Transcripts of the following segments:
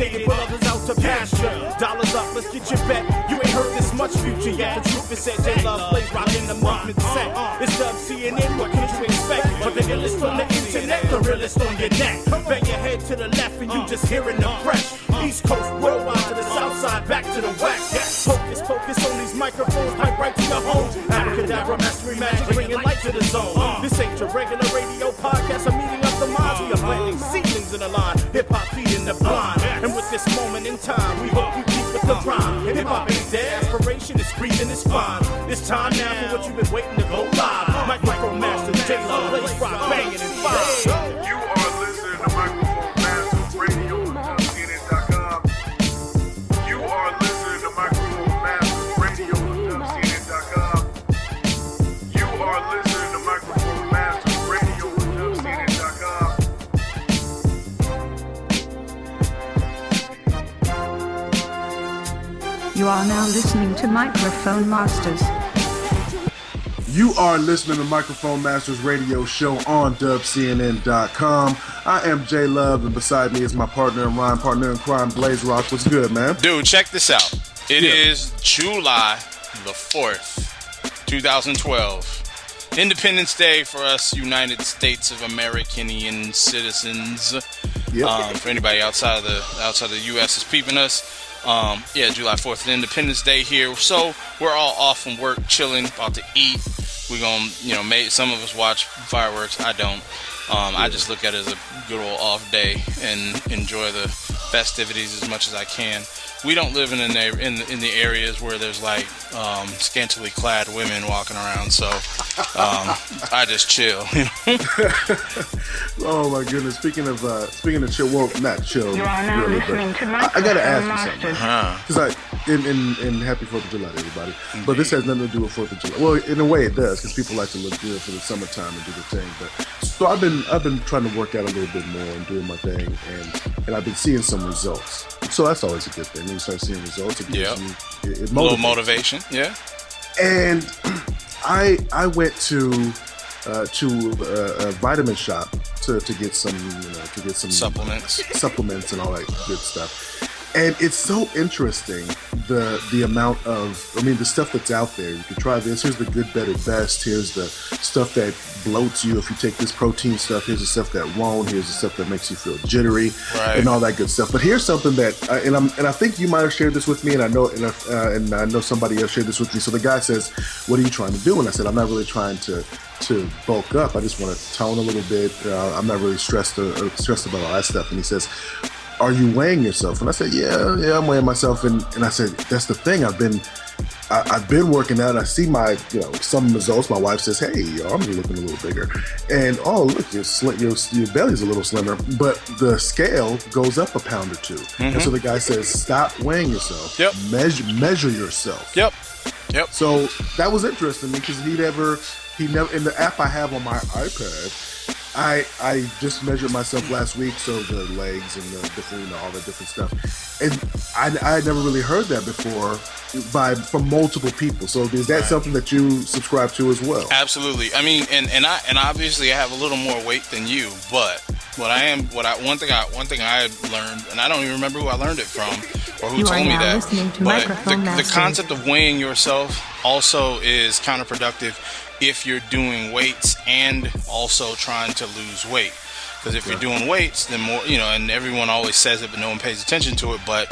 educated, but others out to pasture. Dollars up, let's get your bet. You ain't heard this much future yet. The truth is said, J-Love plays rockin' the movement set. It's Dub CNN, what can you expect? But the illest on the internet, the realest on your neck. Bang your head to the left and you just hearing the fresh. East Coast, worldwide to the south side, back to the west. Focus, focus on these microphones, pipe right to your home. Abracadabra, mastery magic, bringing light to the zone. This ain't your regular radio podcast, a meeting of the minds. We are planting seedlings in the line, hip-hop feeding the blind. And with this moment in time, we hope you keep with the rhyme. Hip-hop ain't dead, aspiration is breathing, it's fine. It's time now for what you've been waiting to go live. Microphone Masters, J-Lo, Blaze Rock, banging and fire. You are listening to Microphone Masters Radio. CNN.com. You are listening to Microphone Masters Radio. CNN.com. You are listening to Microphone Masters Radio. CNN.com. You are now listening to Microphone Masters. You are listening to Microphone Masters Radio Show on dubcnn.com. I am J Love, and beside me is my partner in rhyme, partner in crime, Blaze Rock. What's good, man? Dude, check this out. It is July the 4th, 2012. Independence Day for us United States of Americanian citizens. Yep. For anybody outside of the U.S. is peeping us. July 4th, Independence Day here. So we're all off from work, chilling, about to eat. We're gonna, some of us watch fireworks. I don't. I just look at it as a good old off day and enjoy the festivities as much as I can. We don't live in the areas where there's like scantily clad women walking around, so I just chill. Oh my goodness! Speaking of chill, well, not chill. You are now really, listening to I gotta ask Microphone you something, because in Happy 4th of July, everybody. Indeed. But this has nothing to do with 4th of July. Well, in a way, it does, because people like to look good for the summertime and do the thing. But so I've been trying to work out a little bit more and doing my thing, and I've been seeing some results. So that's always a good thing. When you start seeing results, it gives you it a little motivates motivation, yeah. And I went to a vitamin shop to get some supplements and all that good stuff. And it's so interesting the amount of, the stuff that's out there. You can try this. Here's the good, better, best. Here's the stuff that bloats you if you take this protein stuff. Here's the stuff that won't. Here's the stuff that makes you feel jittery, and all that good stuff. But here's something that, and I think you might have shared this with me, and I know somebody else shared this with me. So the guy says, "What are you trying to do?" And I said, "I'm not really trying to bulk up. I just want to tone a little bit. I'm not really stressed about all that stuff." And he says, "Are you weighing yourself?" And I said, yeah, I'm weighing myself. And I said, that's the thing. I've been working out. I see my, some results. My wife says, "Hey, your arms are looking a little bigger." And, oh, look, your belly's a little slimmer. But the scale goes up a pound or two. Mm-hmm. And so the guy says, stop weighing yourself. Yep. Measure yourself. Yep. So that was interesting because he never, in the app I have on my iPad, I just measured myself last week, so the legs and the different, all the different stuff, and I had never really heard that before from multiple people. So is that something that you subscribe to as well? Absolutely. I mean, and obviously I have a little more weight than you, but one thing I learned, and I don't even remember who I learned it from or who told me that. But the concept of weighing yourself also is counterproductive if you're doing weights and also trying to lose weight. Because if you're doing weights, then more, and everyone always says it, but no one pays attention to it, but,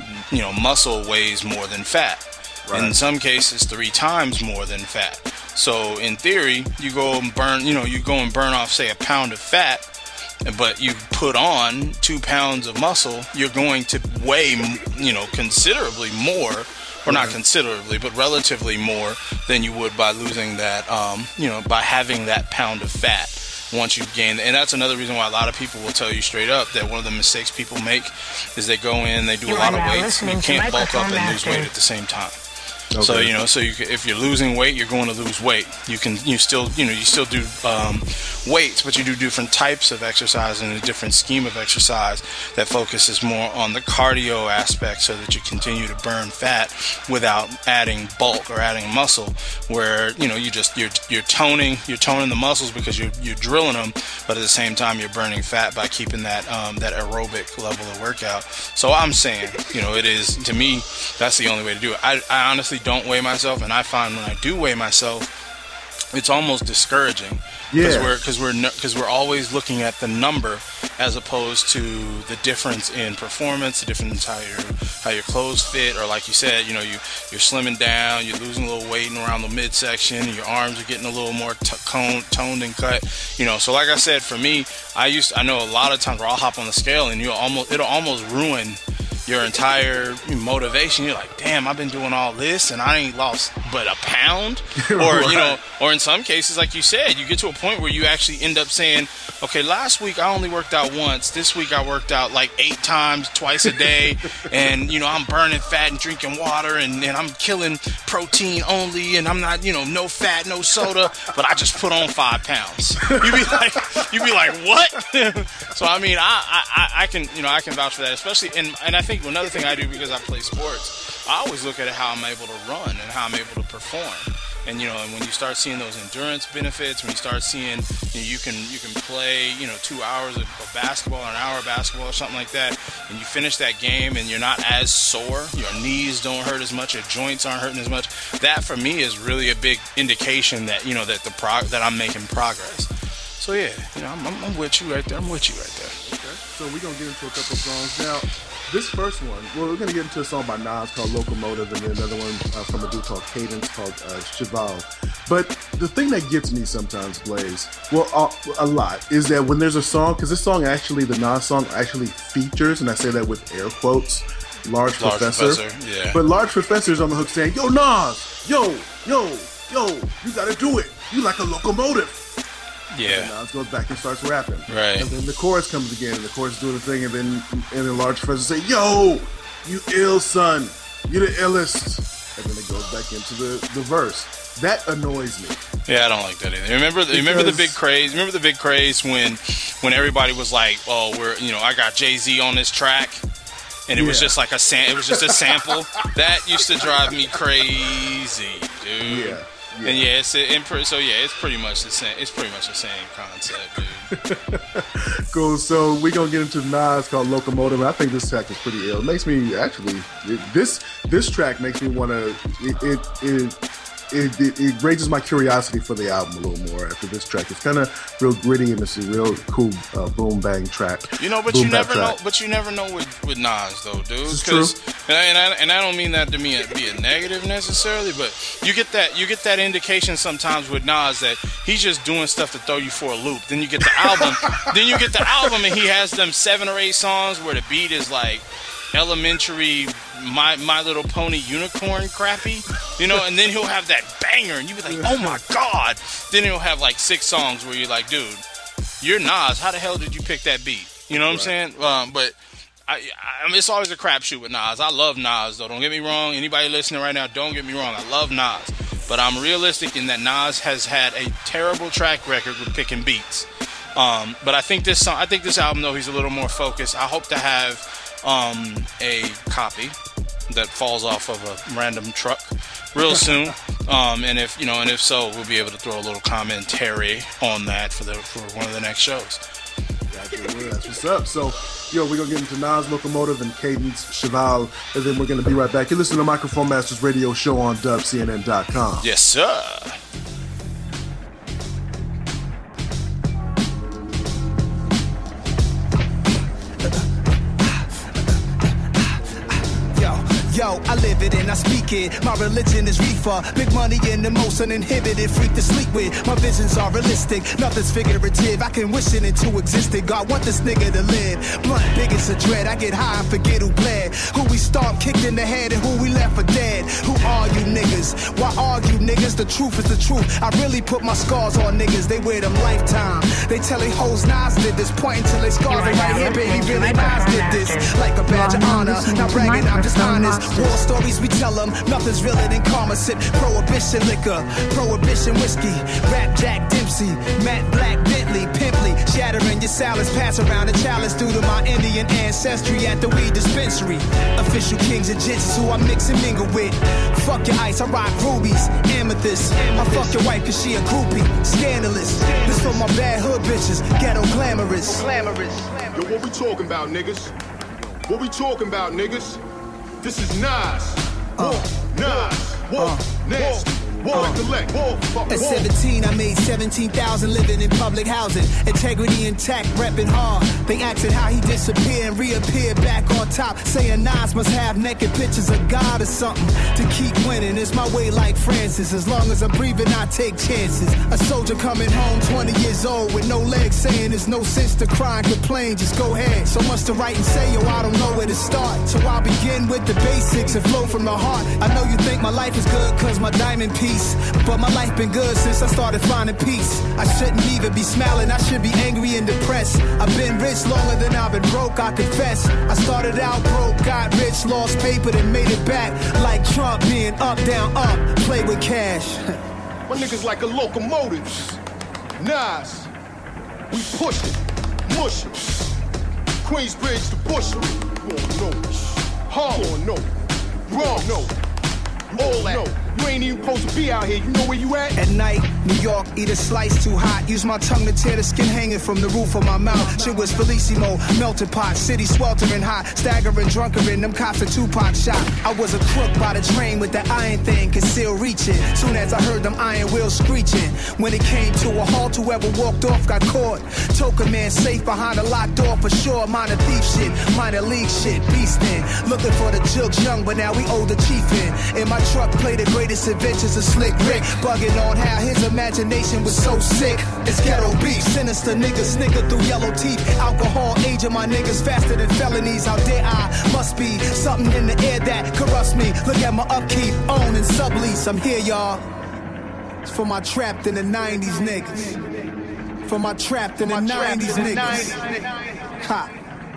muscle weighs more than fat. Right. In some cases, 3 times more than fat. So in theory, you go and burn off, say, a pound of fat, but you put on 2 pounds of muscle, you're going to weigh, considerably more. Or not considerably, but relatively more than you would by losing that, by having that pound of fat once you've gained. And that's another reason why a lot of people will tell you straight up that one of the mistakes people make is they go in, they do a lot of weights, and you can't bulk up and lose weight at the same time. Okay. So if you're losing weight, you're going to lose weight. You still do weights, but you do different types of exercise and a different scheme of exercise that focuses more on the cardio aspect, so that you continue to burn fat without adding bulk or adding muscle. Where you're toning the muscles because you're drilling them, but at the same time you're burning fat by keeping that aerobic level of workout. So I'm saying, it is, to me, that's the only way to do it. I honestly don't weigh myself, and I find when I do weigh myself, it's almost discouraging. Because we're always looking at the number as opposed to the difference in performance, the difference how your clothes fit, or like you said, you're slimming down, you're losing a little weight around the midsection, your arms are getting a little more toned and cut. So like I said, for me, I know a lot of times where I'll hop on the scale and it'll almost ruin your entire motivation. You're like, damn, I've been doing all this and I ain't lost but a pound. Or right. Or in some cases, like you said, you get to a point where you actually end up saying, okay, last week I only worked out once, this week I worked out like 8 times, twice a day, and I'm burning fat and drinking water, and I'm killing protein only, and I'm not, no fat, no soda, but I just put on 5 pounds. You'd be like, what? So I mean, I can vouch for that, especially, and I think another thing I do, because I play sports, I always look at how I'm able to run and how I'm able to perform. And and when you start seeing those endurance benefits, when you start seeing you can play 2 hours of basketball or an hour of basketball or something like that, and you finish that game and you're not as sore, your knees don't hurt as much, your joints aren't hurting as much. That for me is really a big indication that that I'm making progress. So yeah, I'm with you right there. Okay, so we're gonna get into a couple of songs now. This first one, we're going to get into a song by Nas called Locomotive, and then another one from a dude called Cadence called Cheval. But the thing that gets me sometimes, Blaze, a lot, is that when there's a song, because this song actually, the Nas song actually features, and I say that with air quotes, Large Professor. Yeah. But Large Professor's on the hook saying, yo, Nas, yo, you got to do it. You like a locomotive. Yeah. And Nas goes back and starts rapping. Right. And then the chorus comes again, and the chorus is doing the thing, and then Large Professor say, yo, you ill son, you the illest. And then it goes back into the verse. That annoys me. Yeah, I don't like that either. Remember the big craze? Remember the big craze when everybody was like, oh, I got Jay-Z on this track, and it was just like it was just a sample. That used to drive me crazy, dude. Yeah. And it's pretty much the same. It's pretty much the same concept, dude. Cool. So we're gonna get into Nas called Locomotive. I think this track is pretty ill. It makes me this track makes me want to. It raises my curiosity for the album a little more after this track. It's kind of real gritty, and it's a real cool boom bang track. But you never know with Nas though, dude. It's true. And I don't mean that to be a negative necessarily, but you get that indication sometimes with Nas that he's just doing stuff to throw you for a loop. Then you get the album, and he has them 7 or 8 songs where the beat is like elementary My Little Pony unicorn crappy, and then he'll have that banger, and you'll be like, oh my god. Then he'll have like 6 songs where you're like, dude, you're Nas. How the hell did you pick that beat? You know what I'm saying? But I mean, it's always a crapshoot with Nas. I love Nas, though. Don't get me wrong. Anybody listening right now, don't get me wrong. I love Nas. But I'm realistic in that Nas has had a terrible track record with picking beats. But I think this album, though, he's a little more focused. I hope to have a copy that falls off of a random truck real soon. And if so, we'll be able to throw a little commentary on that for one of the next shows. That's what's up. So, we're going to get into Nas Locomotive and Cadence Cheval, and then we're going to be right back. You're listening to Microphone Masters Radio Show on dubcnn.com. Yes, sir. Yo, I live it and I speak it. My religion is reefer. Big money in the most uninhibited freak to sleep with. My visions are realistic, nothing's figurative. I can wish it into existence. God want this nigga to live. Blunt, big as a dread. I get high and forget who bled. Who we stomped, kicked in the head, and who we left for dead. Who are you niggas? Why argue niggas? The truth is the truth. I really put my scars on niggas. They wear them lifetime. They tell they hoes Nas did this. Point until they scars are right here, baby. Really Nas did this. Like a badge of honor. Now bragging, I'm just honest. War stories we tell them, nothing's realer than karma. Sip prohibition liquor, prohibition whiskey. Rap Jack Dempsey, Matt Black Bentley, Pimply. Shattering your salads, pass around the chalice due to my Indian ancestry at the weed dispensary. Official kings and gents is who I mix and mingle with. Fuck your ice, I rock rubies, amethyst. I fuck your wife cause she a groupie, scandalous. This for my bad hood bitches, ghetto glamorous. Yo, what we talking about, niggas? What we talking about, niggas? This is Nas. Nasty. At 17, I made 17,000 living in public housing. Integrity intact, repping hard. They asking how he disappeared and reappeared back on top. Saying Nas must have naked pictures of God or something. To keep winning, it's my way like Francis. As long as I'm breathing, I take chances. A soldier coming home 20 years old with no legs, saying there's no sense to cry and complain, just go ahead. So much to write and say, yo, I don't know where to start. So I'll begin with the basics and flow from the heart. I know you think my life is good cause my diamond piece, but my life been good since I started finding peace. I shouldn't even be smiling, I should be angry and depressed. I've been rich longer than I've been broke, I confess. I started out broke, got rich, lost paper, then made it back. Like Trump being up, down, up, play with cash. My niggas like a locomotive. Nas, we push it, mush it. Queensbridge to Bushwick. You don't know. Harlem, no. Wrong, no. All that. You ain't even supposed to be out here. You know where you at? At night, New York, eat a slice too hot. Use my tongue to tear the skin hanging from the roof of my mouth. Shit was Felissimo, melted pot. City sweltering hot, staggering, drunkerin'. Them cops a Tupac shot. I was a crook by the train with that iron thing, could still reach it. Soon as I heard them iron wheels screeching. When it came to a halt, whoever walked off got caught. Took a man safe behind a locked door for sure. Minor thief shit, minor league shit, beastin'. Looking for the jokes young, but now we owe the chief in my truck, play the greatest adventures of Slick Rick. Bugging on how his imagination was so sick. It's ghetto beef, sinister niggas snicker through yellow teeth. Alcohol aging my niggas faster than felonies. How dare I? Must be something in the air that corrupts me. Look at my upkeep, own and sublease. I'm here, y'all. It's for my trapped in the 90s niggas. For my trapped in the 90s niggas. Ha.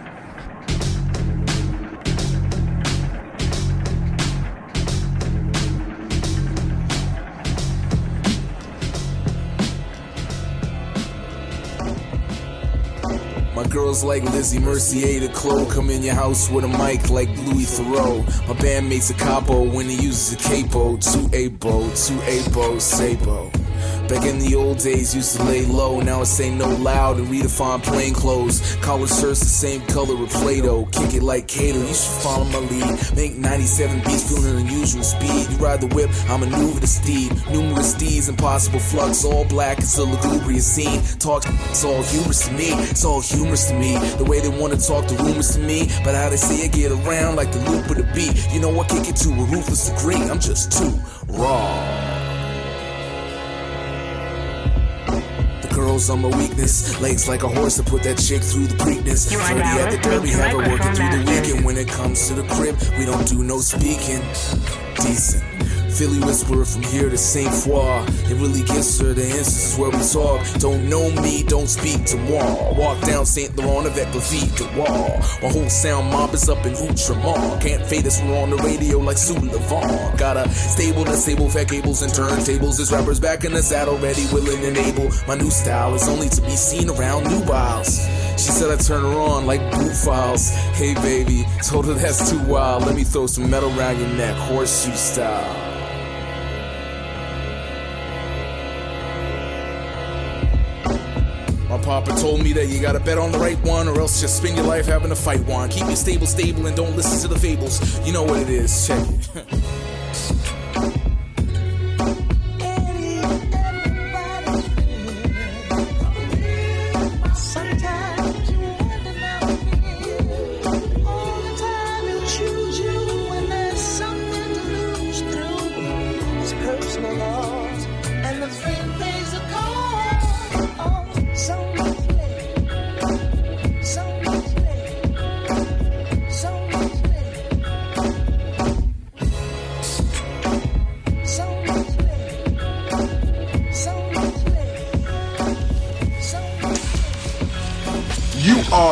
My girls like Lizzie Mercier, the Clo. Come in your house with a mic like Louis Theroux. My bandmate's a capo when he uses a capo. 2-8-bo, Sabo. Back in the old days, used to lay low. Now I say no loud and redefine plain clothes. Collar shirts the same color with Play-Doh. Kick it like Kato, you should follow my lead. Make 97 beats, feeling unusual speed. You ride the whip, I maneuver the steed. Numerous D's, impossible flux. All black until lugubrious scene. Talk, it's all humorous to me. It's all humorous to me. The way they wanna talk the rumors to me. But how they say it get around like the loop of the beat. You know I kick it to a ruthless degree. I'm just too raw. Girls on my weakness, legs like a horse to put that chick through the Preakness. 30 at the derby, have her working through the weekend. When it comes to the crib, we don't do no speaking. Decent. Philly whisperer from here to Saint Foy. It really gets her the instances where we talk. Don't know me, don't speak to moi. Walk down Saint Laurent avec la vie de wall. My whole sound mob is up in Outremer. Can't fade us, we're on the radio like Sue Levant. Got a stable to stable, fat cables and turntables. This rapper's back in the saddle, ready, willing and able. My new style is only to be seen around new biles. She said I turn her on like boot files. Hey baby, told her that's too wild. Let me throw some metal around your neck, horseshoe style. My papa told me that you gotta bet on the right one, or else just spend your life having to fight one. Keep your stable, and don't listen to the fables. You know what it is, check it.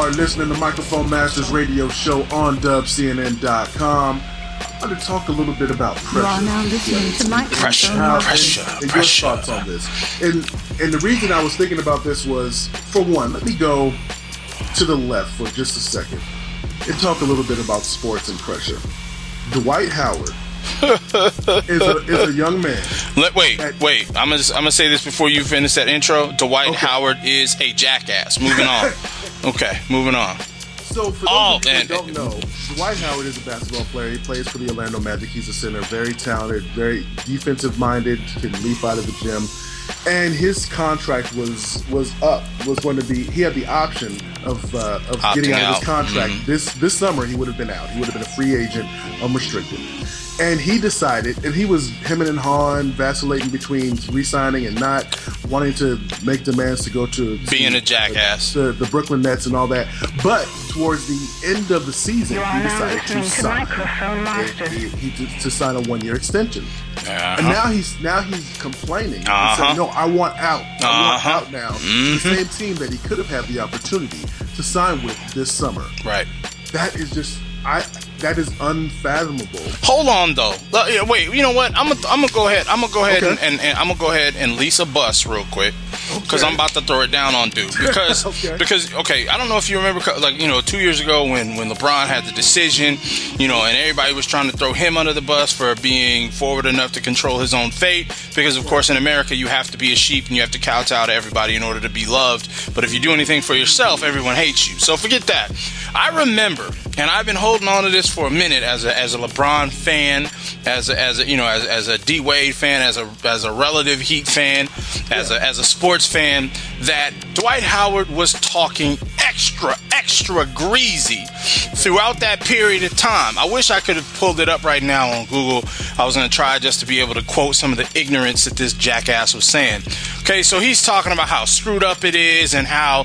are listening to Microphone Masters Radio Show on dubcnn.com. I'm going to talk a little bit about pressure. You are now listening to Microphone Masters. And your thoughts on this. And the reason I was thinking about this was, for one, let me go to the left for just a second and talk a little bit about sports and pressure. Dwight Howard is a young man. Wait. I'm gonna say this before you finish that intro. Dwight Howard is a jackass. Moving on. Okay, moving on. So for those of you who don't know, Dwight Howard is a basketball player. He plays for the Orlando Magic. He's a center, very talented, very defensive-minded, can leap out of the gym. And his contract was going to be. He had the option of getting out of his contract. Mm-hmm. This summer he would have been out. He would have been a free agent, unrestricted. And he decided, and he was hemming and hawing, vacillating between re-signing and not, wanting to make demands to go to being a jackass, the Brooklyn Nets and all that. But towards the end of the season, he decided to sign. To sign a 1-year extension. And now he's complaining. He said, "No, I want out. I want out now." Mm-hmm. The same team that he could have had the opportunity to sign with this summer. Right. That is just. That is unfathomable. Hold on, though. Wait. You know what? I'm gonna go ahead. I'm gonna go ahead and I'm gonna go ahead and lease a bus real quick because I'm about to throw it down on dude. Because I don't know if you remember, 2 years ago when LeBron had the decision, and everybody was trying to throw him under the bus for being forward enough to control his own fate. Because of course in America you have to be a sheep and you have to kowtow to everybody in order to be loved. But if you do anything for yourself, everyone hates you. So forget that. I remember, and I've been holding on to this for a minute as a LeBron fan, as a D Wade fan, as a relative Heat fan, as a sports fan, that Dwight Howard was talking extra greasy throughout that period of time. I wish I could have pulled it up right now on Google. I was going to try just to be able to quote some of the ignorance that this jackass was saying. Okay, so he's talking about how screwed up it is and how,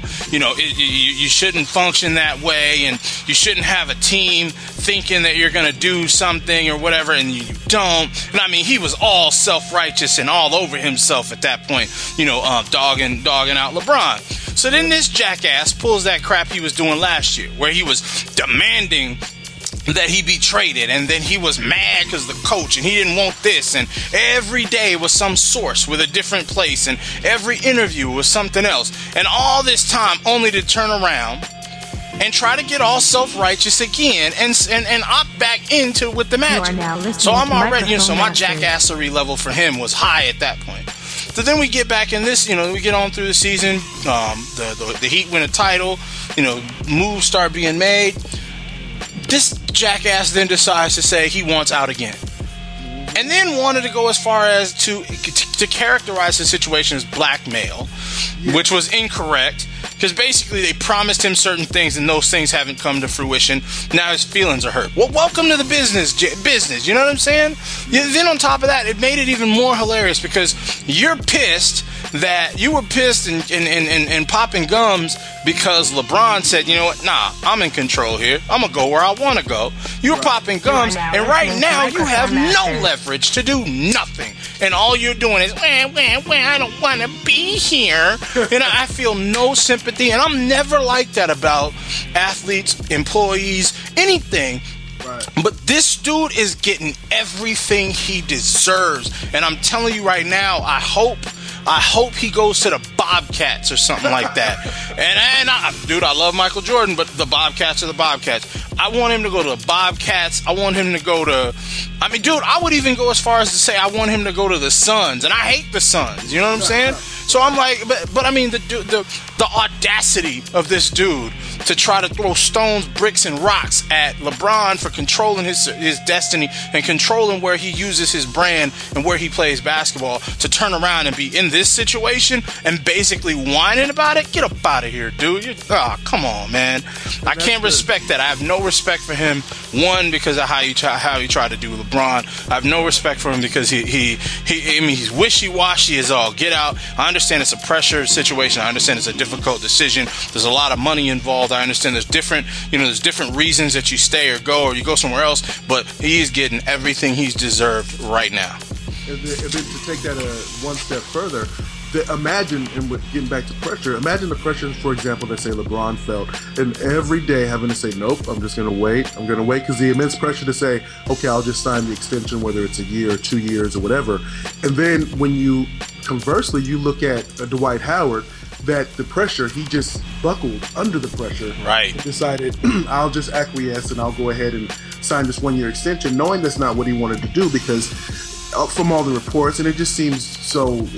you shouldn't function that way and you shouldn't have a team thinking that you're going to do something or whatever and you don't. And I mean, he was all self-righteous and all over himself at that point, dogging out LeBron. So then this jackass pulls that crap he was doing last year where he was demanding that he be traded, and then he was mad because the coach and he didn't want this, and every day was some source with a different place, and every interview was something else, and all this time only to turn around and try to get all self-righteous again and opt back into with the Magic. So I'm already, so my jackassery level for him was high at that point. So then we get back in this, we get on through the season, the Heat win a title, moves start being made. This jackass then decides to say he wants out again. And then wanted to go as far as to characterize the situation as blackmail, which was incorrect. Because basically they promised him certain things and those things haven't come to fruition. Now his feelings are hurt. Well, welcome to the business. You know what I'm saying? Then on top of that, it made it even more hilarious because you're pissed that you were pissed and popping gums because LeBron said, you know what, nah, I'm in control here. I'm going to go where I want to go. You're popping gums, and right now you have no leverage to do nothing. And all you're doing is, I don't want to be here. And I feel no sympathy, and I'm never like that about athletes, employees, anything. Right. But this dude is getting everything he deserves. And I'm telling you right now, I hope he goes to the Bobcats or something like that. Dude, I love Michael Jordan, but the Bobcats are the Bobcats. I want him to go to the Bobcats. I want him to go to... I would even go as far as to say I want him to go to the Suns. And I hate the Suns. You know what I'm saying? So I'm like... But I mean, the audacity of this dude to try to throw stones, bricks, and rocks at LeBron for controlling his destiny and controlling where he uses his brand and where he plays basketball, to turn around and be in this situation and basically whining about it. Get up out of here, dude. Come on, man. I can't respect that. I have no respect for him. One, because of how he tried to do LeBron. I have no respect for him because he's wishy-washy as all get out. I understand it's a pressure situation. I understand it's a difficult decision. There's a lot of money involved. I understand there's different reasons that you stay or go or you go somewhere else, but he's getting everything he's deserved right now. And then to take that one step further, imagine, and getting back to pressure, imagine the pressure, for example, that say LeBron felt, and every day having to say, nope, I'm just going to wait. I'm going to wait, because the immense pressure to say, okay, I'll just sign the extension, whether it's a year or 2 years or whatever. And then when you, conversely, you look at Dwight Howard, that the pressure, he just buckled under the pressure. Right. And decided, I'll just acquiesce and I'll go ahead and sign this 1 year extension, knowing that's not what he wanted to do, because from all the reports, and it just seems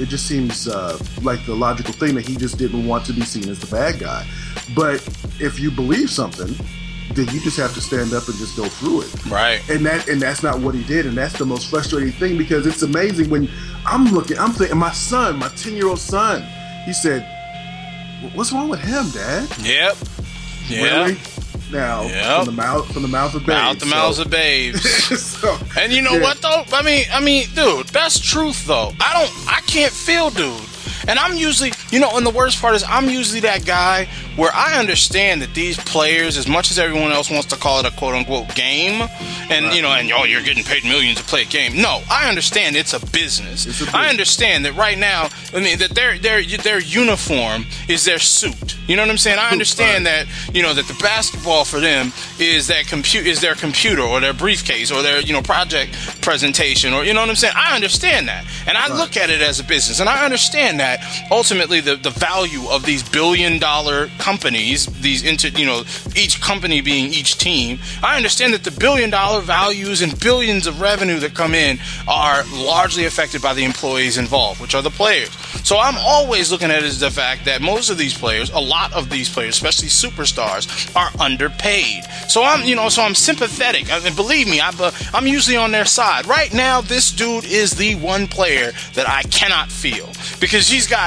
like the logical thing that he just didn't want to be seen as the bad guy. But if you believe something, then you just have to stand up and just go through it. Right. And that's not what he did, and that's the most frustrating thing, because it's amazing when I'm thinking, my son, my 10-year-old son, he said, "What's wrong with him, Dad?" Yep. Really? Now, from the mouth of babes. Out the mouths of babes. So, and you know what though? I mean, dude, that's truth though. I can't feel, dude. And I'm usually, and the worst part is I'm usually that guy where I understand that these players, as much as everyone else wants to call it a quote-unquote game, and, you're getting paid millions to play a game. No, I understand it's a business. I understand that right now, that their uniform is their suit. You know what I'm saying? I understand that, that the basketball for them is their computer or their briefcase or their, project presentation, or, you know what I'm saying? I understand that. And I look at it as a business, and I understand that ultimately the value of these billion-dollar companies, each company being each team, I understand that the billion-dollar values and billions of revenue that come in are largely affected by the employees involved, which are the players. So I'm always looking at it as the fact that most of these players, a lot of these players, especially superstars, are underpaid. So I'm sympathetic. I mean, believe me, I'm usually on their side. Right now, this dude is the one player that I cannot feel, because he's got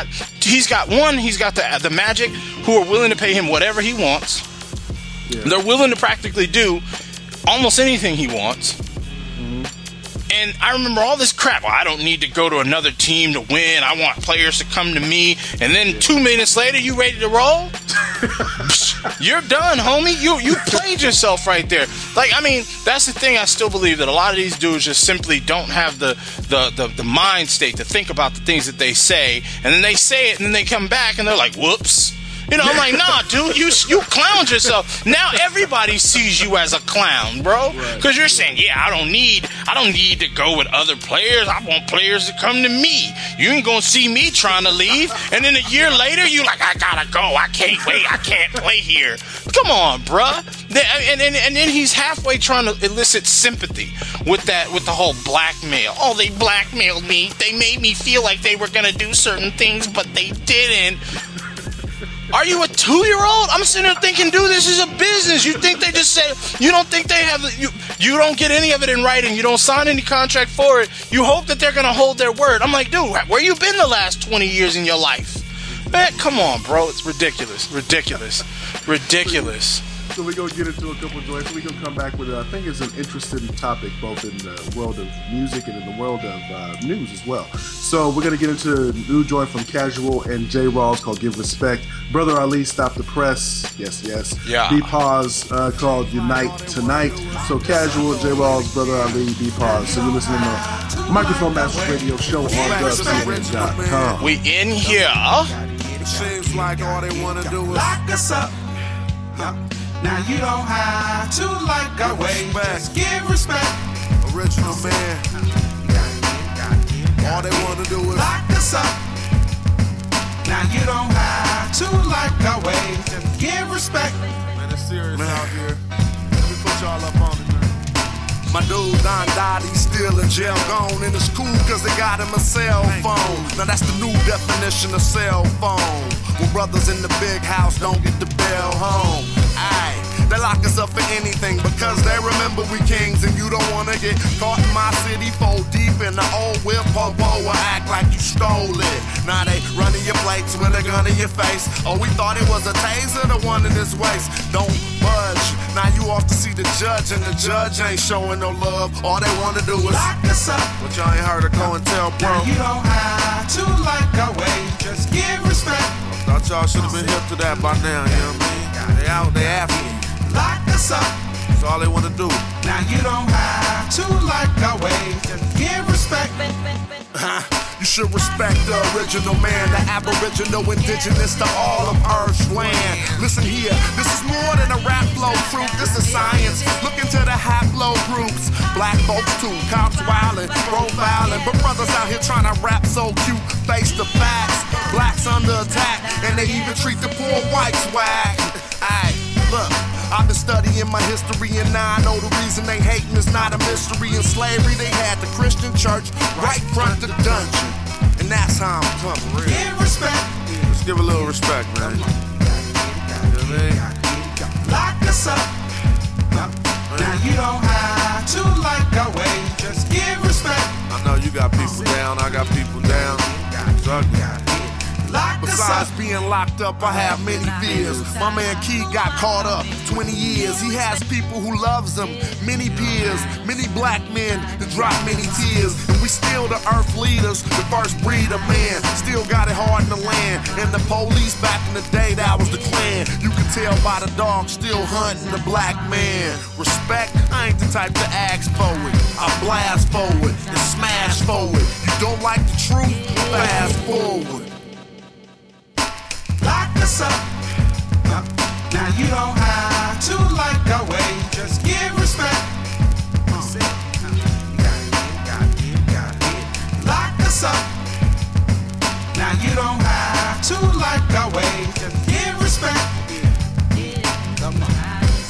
the Magic, who are willing to pay him whatever he wants. Yeah. They're willing to practically do almost anything he wants. Mm-hmm. And I remember all this crap. Well, I don't need to go to another team to win. I want players to come to me. And then 2 minutes later, you ready to roll? You're done, homie. You played yourself right there. That's the thing. I still believe that a lot of these dudes just simply don't have the mind state to think about the things that they say. And then they say it, and then they come back, and they're like, whoops. I'm like, nah, dude, you clowned yourself. Now everybody sees you as a clown, bro. Because you're saying, I don't need to go with other players. I want players to come to me. You ain't gonna see me trying to leave. And then a year later, you like, I gotta go. I can't wait. I can't play here. Come on, bruh. And then he's halfway trying to elicit sympathy with the whole blackmail. Oh, they blackmailed me. They made me feel like they were gonna do certain things, but they didn't. Are you a 2-year-old? I'm sitting there thinking, dude, this is a business. You think they just said, you don't think they have, you don't get any of it in writing. You don't sign any contract for it. You hope that they're going to hold their word. I'm like, dude, where you been the last 20 years in your life? Man, come on, bro. It's ridiculous. So we're going to get into a couple of joints. We're going to come back with, I think it's an interesting topic, both in the world of music and in the world of news as well. So we're going to get into a new joint from Casual and J. Rawls called Give Respect. Brother Ali, Stop the Press. Yes. Yeah. B-Pause called Unite Tonight. So Casual, J. Rawls, Brother Ali, B-Pause. So you're listening to Microphone Masters Radio Show on dubcnn.com. We in here. Seems like all they want to do is lock us up. Now you don't have to like our way, just give respect. Original man. All they want to do is lock us up. Now you don't have to like our way, just give respect. Man, it's serious out here. Let me put y'all up on it, man. My dude Don died, he's still in jail, gone in the school cause they got him a cell phone. Now that's the new definition of cell phone. When brothers in the big house don't get the bell home. Aye, they lock us up for anything because they remember we kings and you don't wanna get caught in my city, fold deep in the old whip, popo or act like you stole it. Now they running your plates with a gun in your face. Oh, we thought it was a taser, the one in his waist. Don't budge. Now you off to see the judge and the judge ain't showing no love. All they wanna do is lock us up. But y'all ain't heard of go and tell bro. Now you don't have to like our way, just give respect. Thought y'all should have been hip to that by now, you know what I mean? They out, they after you. Lock us up. That's all they wanna do. Now you don't have to like our way, just give respect. You should respect the original man, the aboriginal, indigenous to all of Earth's land. Listen here, this is more than a rap flow truth. This is science. Look into the haplo groups. Black folks too, cops wildin', profiling, but brothers out here trying to rap so cute. Face the facts, blacks under attack, and they even treat the poor whites whack. Aight, look. I've been studying my history and now I know the reason they hating is not a mystery. In slavery they had the Christian church right front of the dungeon, and that's how I'm coming. Real. Give respect. Let's give a little respect, man. You know what I mean? Lock us up. Now you don't have to like our way. Just give respect. I know you got people down, I got people down. Besides being locked up, I have many fears. My man Key got caught up 20 years. He has people who loves him, many peers, many black men that drop many tears. And we still the earth leaders, the first breed of man. Still got it hard in the land. And the police back in the day, that was the Klan. You can tell by the dog still hunting the black man. Respect, I ain't the type to ask for it. I blast forward and smash forward. You don't like the truth? Fast forward. Lock us up. Now you don't have to like our way. Just give respect. Lock us up. Now you don't have to like our way. Just give respect. Come on.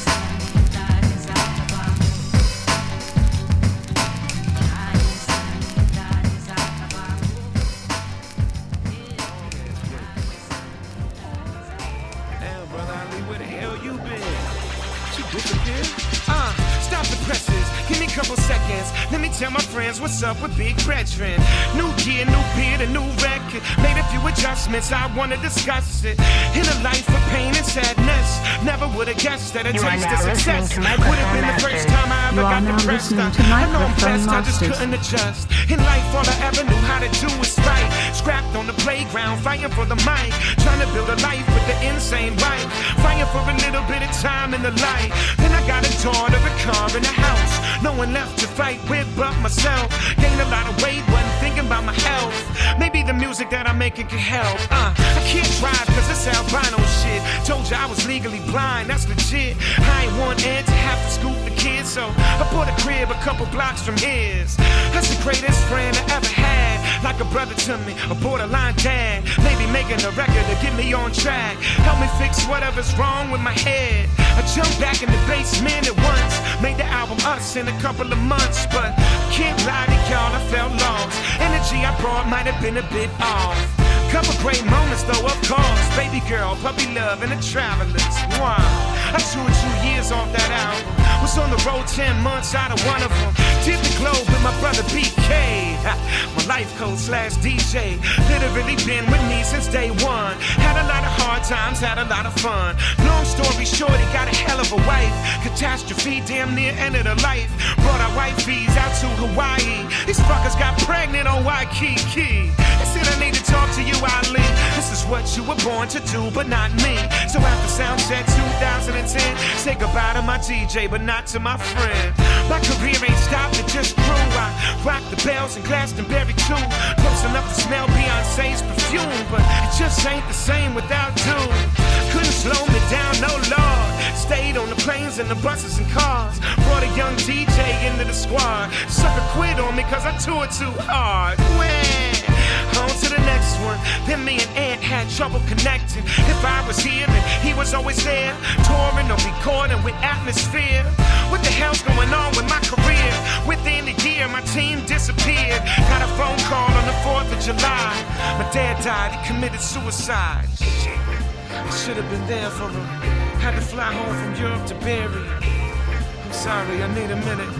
Stop the presses, give me a couple seconds. Let me tell my friends what's up with Big Brethren. New year, new beard, a new record. Made a few adjustments, I wanna discuss it. In a life of pain and sadness, never would've guessed that a taste of success would've been the first time I ever got depressed. I know I'm blessed, I just couldn't adjust. In life, all I ever knew how to do was fight. Scrapped on the playground, fighting for the mic. Trying to build a life with the insane wife. Fighting for a little bit of time in the light. Then I got a daughter, a car, and a house. No one left to fight with but myself. Gained a lot of weight, wasn't thinking about my health. Maybe the music that I'm making can help. I can't drive cause it's albino shit. Told you I was legally blind, that's legit. I ain't want Ed to have to scoop the kids, so I bought a crib a couple blocks from his. That's the greatest friend I ever had. Like a brother to me, a borderline dad. Maybe making a record to get me on track. Help me fix whatever's wrong with my head. I jumped back in the basement at once. Made the album Us in a couple of months. But can't lie to y'all, I felt lost. Energy I brought might have been a bit off. Couple great moments though, of course. Baby girl, puppy love, and the Travelers. Wow, I toured 2 years off that album. Was on the road 10 months out of one of them. Did the globe with my brother BK. My life coach / DJ. Literally been with me since day one. Had a lot of hard times, had a lot of fun. Long story short, he got a hell of a wife. Catastrophe damn near ended her life. Brought our wifeys out to Hawaii. These fuckers got pregnant on Waikiki. They said I need to talk to you, Ali. This is what you were born to do, but not me. So after Soundcheck 2010, say goodbye to my DJ, but not to my friend. My career ain't stopped, it just grew. I rock the bells in Glastonbury too. Close enough to smell Beyonce's perfume, but it just ain't the same without Dude. Couldn't slow me down, no lord. Stayed on the planes and the buses and cars. Brought a young DJ into the squad. Sucker quit on me cause I toured too hard. On to the next one. Then me and Ant had trouble connecting. If I was here, then he was always there. Touring or recording with atmosphere. What the hell's going on with my career? Within a year, my team disappeared. Got a phone call on the 4th of July. My dad died, he committed suicide. Shit, I should have been there for him. Had to fly home from Europe to bury him. I'm sorry, I need a minute.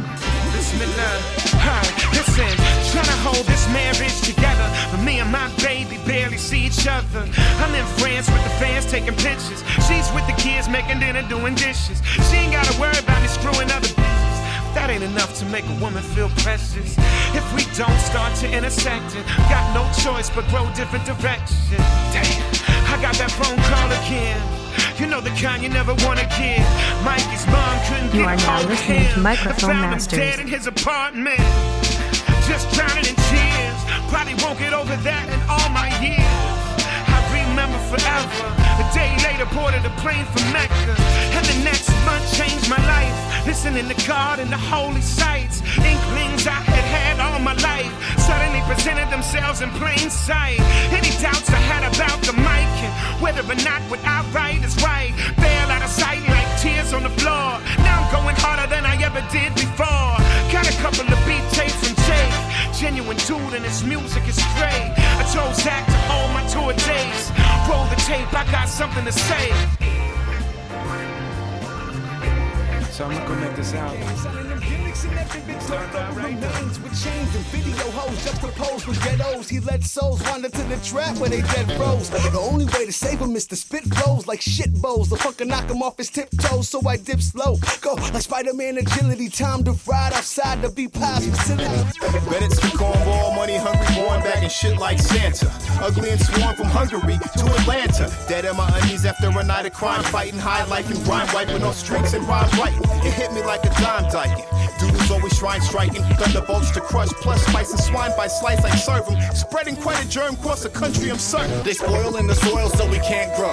Alright, listen, trying to hold this marriage together, but me and my baby barely see each other. I'm in France with the fans taking pictures. She's with the kids making dinner, doing dishes. She ain't gotta worry about me screwing other bitches. That ain't enough to make a woman feel precious. If we don't start to intersect it, got no choice but grow different directions. Damn, I got that phone call again. You know the kind you never wanna get. Mikey's mom couldn't get a hold of him. Microphone I found Masters. him dead in his apartment, just drowning in tears. Probably won't get over that in all my years. I remember forever. A day later, boarded a plane for Mecca. And the next month changed my life. Listening to God and the holy sights. Inklings I had all my life suddenly presented themselves in plain sight. Any doubts I had about the mic and whether or not what I write is right fell out of sight like tears on the floor. Now I'm going harder than I ever did before. Got a couple of beat tapes from Jake. Genuine dude and his music is great. I told Zach to hold my tour dates. Roll the tape, I got something to say. So I'm gonna make this album. With chains and video hoes juxtaposed with ghettos. He led souls wander to the trap where they dead froze. The only way to save him is to spit flows like shit bows. The fucker knock him off his tiptoes, so I dip slow. Go like Spider-Man agility. Time to ride outside the B-Pies facility. Bennett's the cornball, money hungry, born back and shit like Santa. Ugly and sworn from Hungary to Atlanta. Dead on my undies after a night of crime, fighting high life and rhyme, wiping off streaks and rhyme writing. It hit me like a dime dyking. Doodles always shrine striking, thunderbolts to crush, plus spice and swine by slice I serve them. Spreading quite a germ across the country, I'm certain. They spoiling the soil so we can't grow.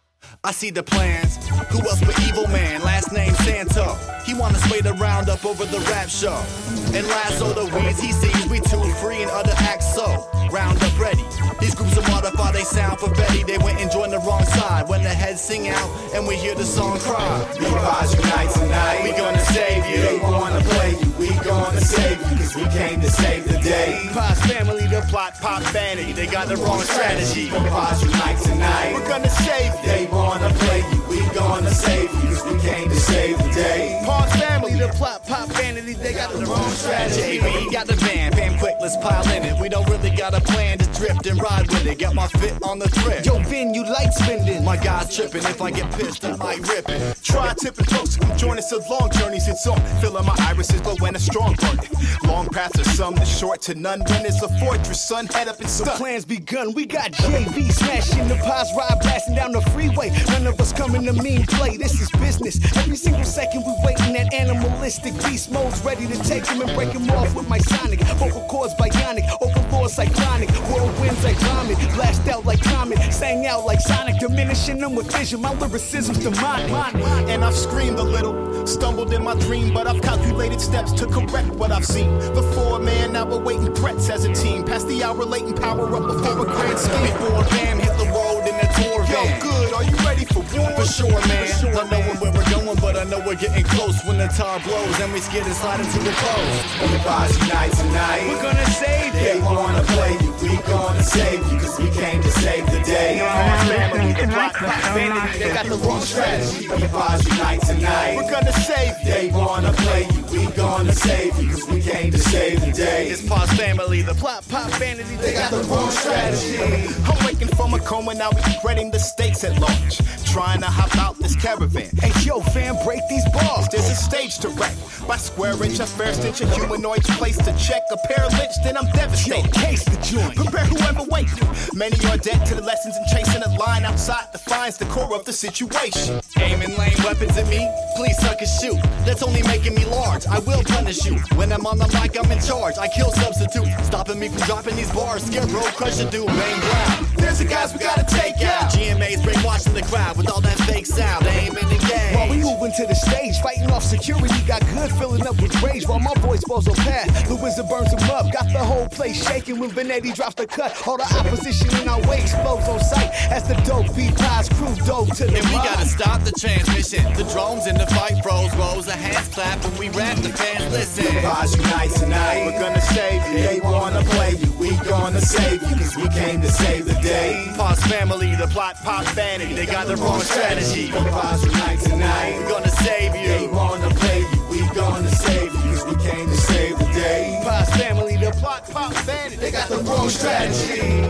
I see the plans. Who else but Evil Man? Last name Santo. He wanna sway the roundup over the rap show. And lasso the weeds he sees. We too free and other acts so. Roundup ready. These groups will modify they sound for Betty. They went and joined the wrong side. When the heads sing out and we hear the song cry. B-Pies unite tonight. We gonna save you. They wanna play you. We gonna save you. Cause we came to save the day. B-Pies family, the plot, pop vanity. They got the wrong strategy. B-Pies unite tonight. We're gonna save you. They wanna play you. We gonna save you. Cause we came to save the day. Pause family, the plot, pop vanity. They got the wrong strategy. JB got the van, fam quick, let's pile in it. We don't really got a plan to drift and ride with it. Got my fit on the thrift. Yo, Vin, you light spending. My guy's tripping. If I get pissed, I might rip it. Try tipping folks, come join us on long journeys. It's on, filling my irises, glow and a strong burden. Long paths are some, the short to none. When it's a fortress, son, head up and The stuck. plan's begun. We got JV smashing the pies, ride blasting down the freeway. None of us coming to mean play. This is business. Every single second we waiting that animalistic beast mode's ready to take him and break him off with my sonic. Vocal cords bionic, overlord cyclonic, whirlwinds like vomit, blast out like comet, sang out like Sonic, diminishing them with vision. My lyricism's demonic. And I've screamed a little, stumbled in my dream, but I've calculated steps to correct what I've seen. The 4-man, now we're waiting threats as a team. Past the hour late and power up before a grand scheme. Before Bam hit the road in the tour van. Yo, good, are you ready for war? For sure, man. I know where we're going, but I know we're getting close. When the tar blows and we skid and slide into the coast. B-Pies unite tonight. We're gonna save They it. wanna play you. We gonna save you. Cause we came to save the day. Listening to Microphone They got the Masters. wrong strategy. B-Pies unite tonight. We're gonna save you. They wanna play you. We gonna save you. Cause we came to save the day. It's Pause family, the Plot, pop, vanity. They got the wrong strategy. I'm waking from a coma now, regretting the stakes at large. Trying to hop out this caravan. Hey, yo, fam, break these bars. There's a stage to wreck. By square inch, a fair stench of humanoids placed to check. A pair lynched, then I'm Yo, devastated. case the joint. Prepare whoever wait. Many are dead to the lessons and chasing a line outside defines the core of the situation. aiming lame weapons at me. Please suck and shoot. That's only making me large. I will punish you. When I'm on the mic, I'm in charge. I kill substitutes, stopping me from dropping these bars. Scarecrow, crush a dude, bang ground. There's the guys we gotta take out. GMA's brainwashing the crowd with all that fake sound. Aim in the game. While we moving to the stage, fighting off security, got good filling up with rage. While my boys falls on path, the wizard burns him up. Got the whole place shaking when Vanetti drops the cut. All the opposition in our way explodes on sight as the dope B-Pies crew dove to the And we mic. gotta stop the transmission. The drones in the fight froze, rows of hands clap when we rap. The fans listen. B-Pies unite tonight. We're gonna save you. They wanna play you. We gonna save you. Cause we came to save the day. Pause family, the plot pop vanity. They got the wrong strategy. B-Pies unite tonight. We're gonna save They you. wanna play you. We gonna save you. Cause we came to save the day. B-Pies family, the Plot pop vanity. They got the wrong strategy.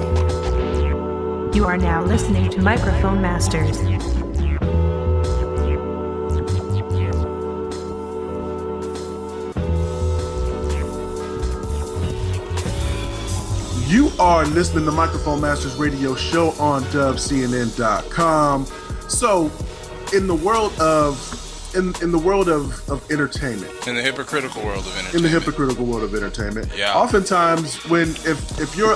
You are now listening to Microphone Masters. You are listening to Microphone Masters Radio Show on dubcnn.com. So, in the world of in the world of entertainment, in the hypocritical world of entertainment, yeah. Oftentimes, if you're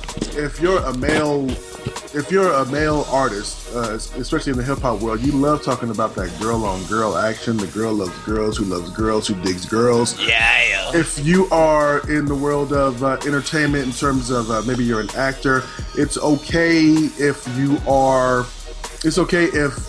a male artist, especially in the hip hop world, you love talking about that girl on girl action. The girl loves girls, who digs girls. Yeah. If you are in the world of entertainment, in terms of maybe you're an actor, it's okay if you are. It's okay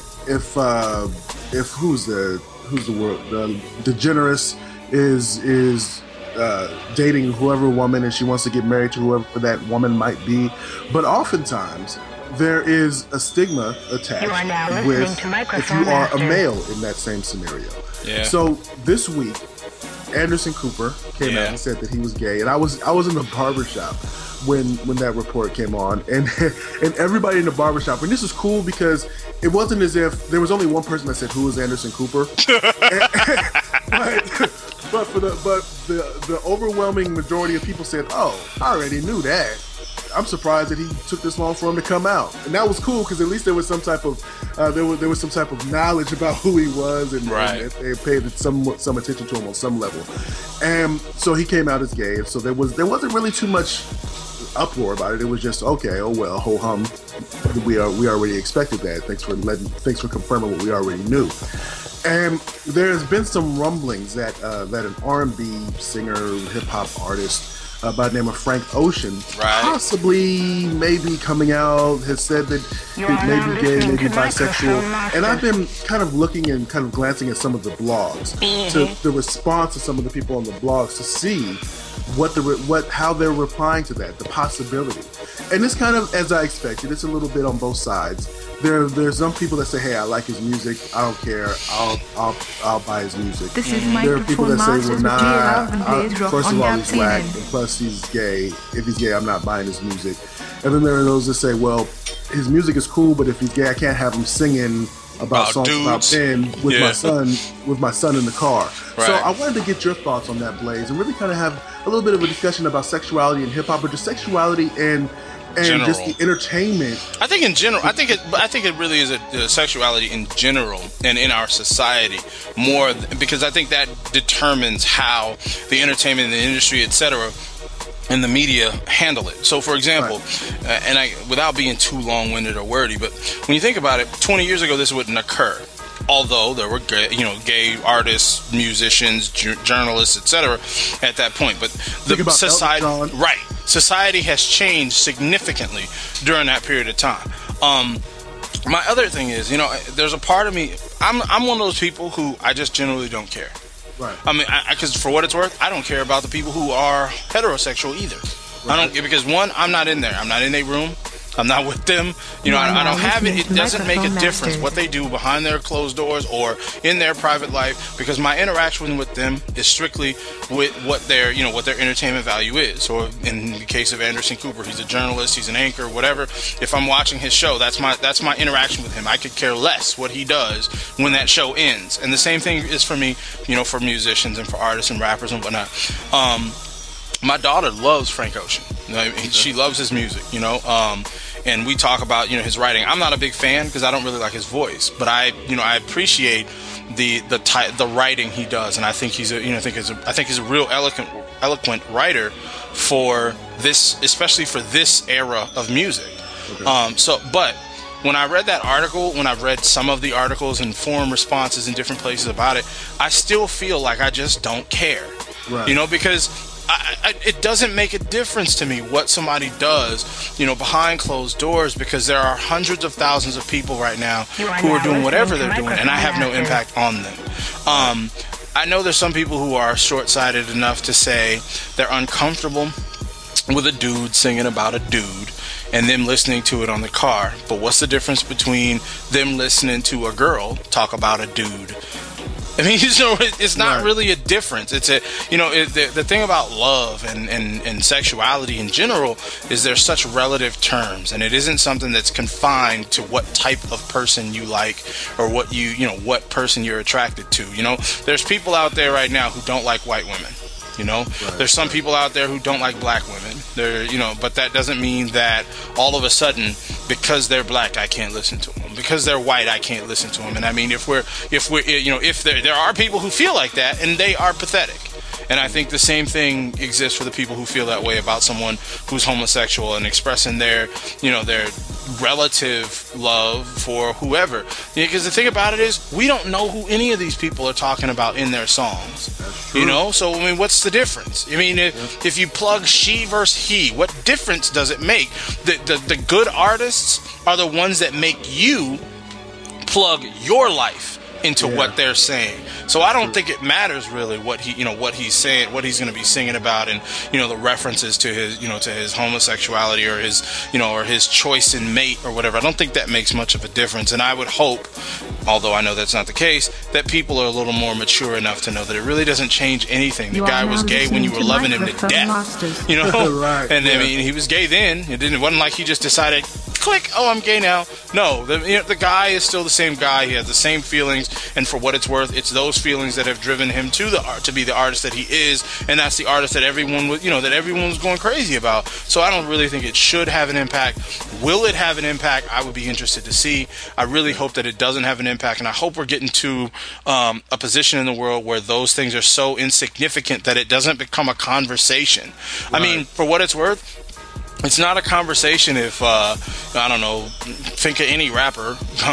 if who's the word, DeGeneres is dating whoever woman and she wants to get married to whoever that woman might be. But oftentimes there is a stigma attached with if you are a male in that same scenario. Yeah. So this week, Anderson Cooper came out and said that he was gay, and I was in the barbershop when that report came on, and everybody in the barbershop, and this is cool because it wasn't as if there was only one person that said, who is Anderson Cooper? but the overwhelming majority of people said, oh, I already knew that. I'm surprised that he took this long for him to come out, and that was cool because at least there was some type of there was some type of knowledge about who he was, and they paid some attention to him on some level. And so he came out as gay, so there wasn't really too much uproar about it. It was just okay. Oh well, ho hum. We already expected that. Thanks for confirming what we already knew. And there's been some rumblings that an R&B singer, hip hop artist by the name of Frank Ocean, possibly maybe coming out, has said that he may be gay, maybe bisexual. And I've been kind of looking and kind of glancing at some of the blogs, to the response of some of the people on the blogs to see how they're replying to that, the possibility. And it's kind of as I expected. It's a little bit on both sides. There's some people that say, "Hey, I like his music. I don't care. I'll buy his music." This is there are people that say, "Well, nah. First of all, he's whack, and CNN. plus he's gay. If he's gay, I'm not buying his music." And then there are those that say, "Well, his music is cool, but if he's gay, I can't have him singing about songs dudes. about men with my son in the car." Right. So I wanted to get your thoughts on that, Blaze, and really kind of have a little bit of a discussion about sexuality in hip hop, but just sexuality and just the entertainment. I think in general, I think it really is a sexuality in general and in our society more, because I think that determines how the entertainment, the industry, etc., and the media handle it. So, for example, and without being too long-winded or wordy, but when you think about it, 20 years ago, this wouldn't occur. Although there were gay artists, musicians, journalists, etc. at that point, but the society has changed significantly during that period of time. My other thing is, there's a part of me. I'm one of those people who I just generally don't care. Right. I mean, because for what it's worth, I don't care about the people who are heterosexual either. Right. I don't, because one, I'm not in there. I'm not in their room. I'm not with them. I don't have it. It doesn't make a difference what they do behind their closed doors or in their private life, because my interaction with them is strictly with what their entertainment value is. Or in the case of Anderson Cooper, he's a journalist, he's an anchor, whatever. If I'm watching his show, that's my interaction with him. I could care less what he does when that show ends. And the same thing is for me, for musicians and for artists and rappers and whatnot. My daughter loves Frank Ocean. She loves his music, and we talk about his writing. I'm not a big fan because I don't really like his voice, but I appreciate the writing he does, and I think he's a real eloquent writer for this, especially for this era of music. Okay. But when I read that article, when I've read some of the articles and forum responses in different places about it, I still feel like I just don't care, right. Because it doesn't make a difference to me what somebody does, behind closed doors, because there are hundreds of thousands of people right now who are doing whatever they're doing, and I have no impact on them. I know there's some people who are short-sighted enough to say they're uncomfortable with a dude singing about a dude and them listening to it on the car. But what's the difference between them listening to a girl talk about a dude? I mean, it's not really a difference. It's the thing about love and sexuality in general is there's such relative terms, and it isn't something that's confined to what type of person you like or what what person you're attracted to. There's people out there right now who don't like white women. You know, there's some people out there who don't like black women. But that doesn't mean that all of a sudden, because they're black, I can't listen to them. Because they're white, I can't listen to them. And I mean, if there are people who feel like that, and they are pathetic. And I think the same thing exists for the people who feel that way about someone who's homosexual and expressing their relative love for whoever. Because the thing about it is, we don't know who any of these people are talking about in their songs. That's true. You know, so I mean, what's the difference? I mean, if you plug she versus he, what difference does it make? The good artists are the ones that make you plug your life into what they're saying. So I don't think it matters really what he's saying, what he's going to be singing about, and the references to his homosexuality or his choice in mate or whatever. I don't think that makes much of a difference. And I would hope, although I know that's not the case, that people are a little more mature enough to know that it really doesn't change anything. The guy was gay when you were loving him to death, Right, and I mean, he was gay then. It wasn't like he just decided, click, oh, I'm gay now. No, the guy is still the same guy. He has the same feelings, and for what it's worth, it's those feelings that have driven him to be the artist that he is, and that's the artist that everyone was going crazy about. So I don't really think it should have an impact. Will it have an impact? I would be interested to see. I really hope that it doesn't have an impact, and I hope we're getting to a position in the world where those things are so insignificant that it doesn't become a conversation. Right. I mean, for what it's worth, it's not a conversation if I don't know, think of any rapper,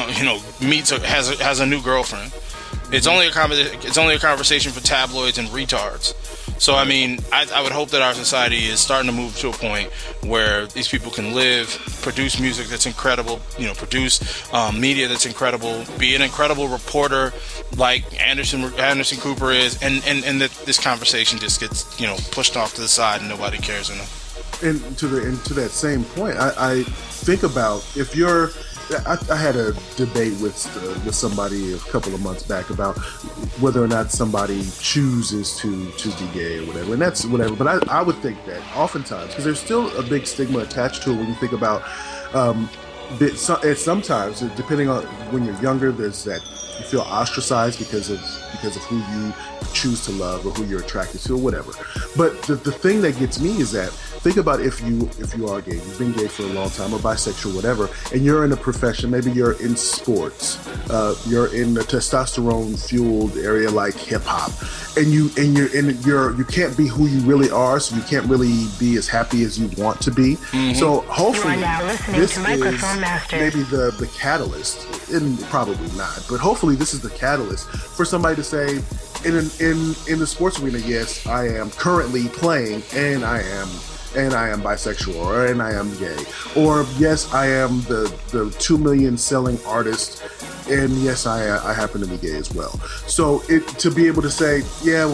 has a new girlfriend. It's only a conversation for tabloids and retards. So I mean, I would hope that our society is starting to move to a point where these people can live, produce music that's incredible, produce media that's incredible, be an incredible reporter like Anderson Cooper is, and that this conversation just gets pushed off to the side and nobody cares enough. And to that same point, I think about if you're. I had a debate with somebody a couple of months back about whether or not somebody chooses to be gay or whatever, and that's whatever. But I would think that oftentimes, because there's still a big stigma attached to it when you think about. Sometimes, depending on when you're younger, there's that you feel ostracized because of who you choose to love or who you're attracted to or whatever. But the thing that gets me is that think about if you are gay, you've been gay for a long time or bisexual, whatever, and you're in a profession, maybe you're in sports, you're in a testosterone fueled area like hip hop, and you can't be who you really are, so you can't really be as happy as you want to be. Mm-hmm. So hopefully this is maybe the catalyst, and probably not, but hopefully this is the catalyst for somebody to say, in the sports arena, yes, I am currently playing, and I am bisexual, and I am gay, or yes, I am the 2 million selling artist, and yes, I happen to be gay as well. So to be able to say,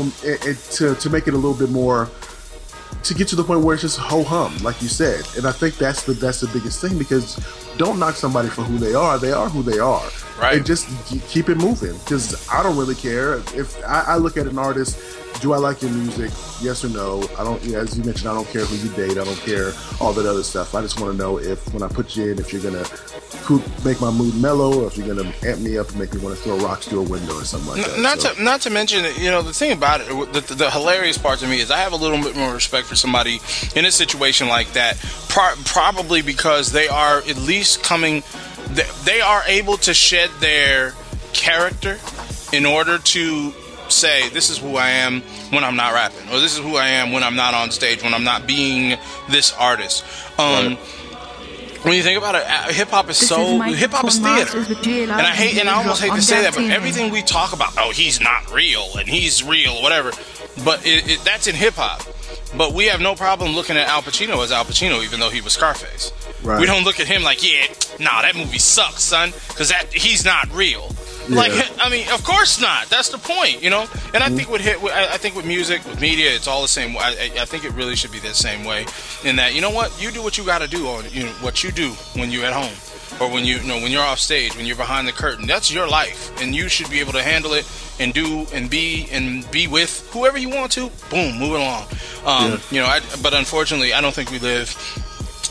to make it a little bit more, to get to the point where it's just ho hum, like you said, and I think that's the biggest thing, because don't knock somebody for who they are who they are. Right. And just keep it moving, because I don't really care. If I look at an artist, do I like your music? Yes or no? I don't. As you mentioned, I don't care who you date. I don't care all that other stuff. I just want to know if when I put you in, if you're gonna make my mood mellow, or if you're gonna amp me up and make me want to throw rocks through a window or something like that. Not to mention, the thing about it, the hilarious part to me is I have a little bit more respect for somebody in a situation like that, probably because they are at least coming. They are able to shed their character in order to say, this is who I am when I'm not rapping, or this is who I am when I'm not on stage, when I'm not being this artist. When you think about it, hip-hop is theater. And I almost hate to say that, but everything we talk about, he's not real, and he's real, or whatever, but that's in hip-hop. But we have no problem looking at Al Pacino as Al Pacino, even though he was Scarface. Right. We don't look at him like, that movie sucks, son, because he's not real. Yeah. Like, I mean, of course not. That's the point, And I think with music, with media, it's all the same. I think it really should be the same way. In that, you know what, you do what you got to do, or what you do when you're at home, or when when you're off stage, when you're behind the curtain. That's your life, and you should be able to handle it and do and be with whoever you want to. Boom, move it along. But unfortunately, I don't think we live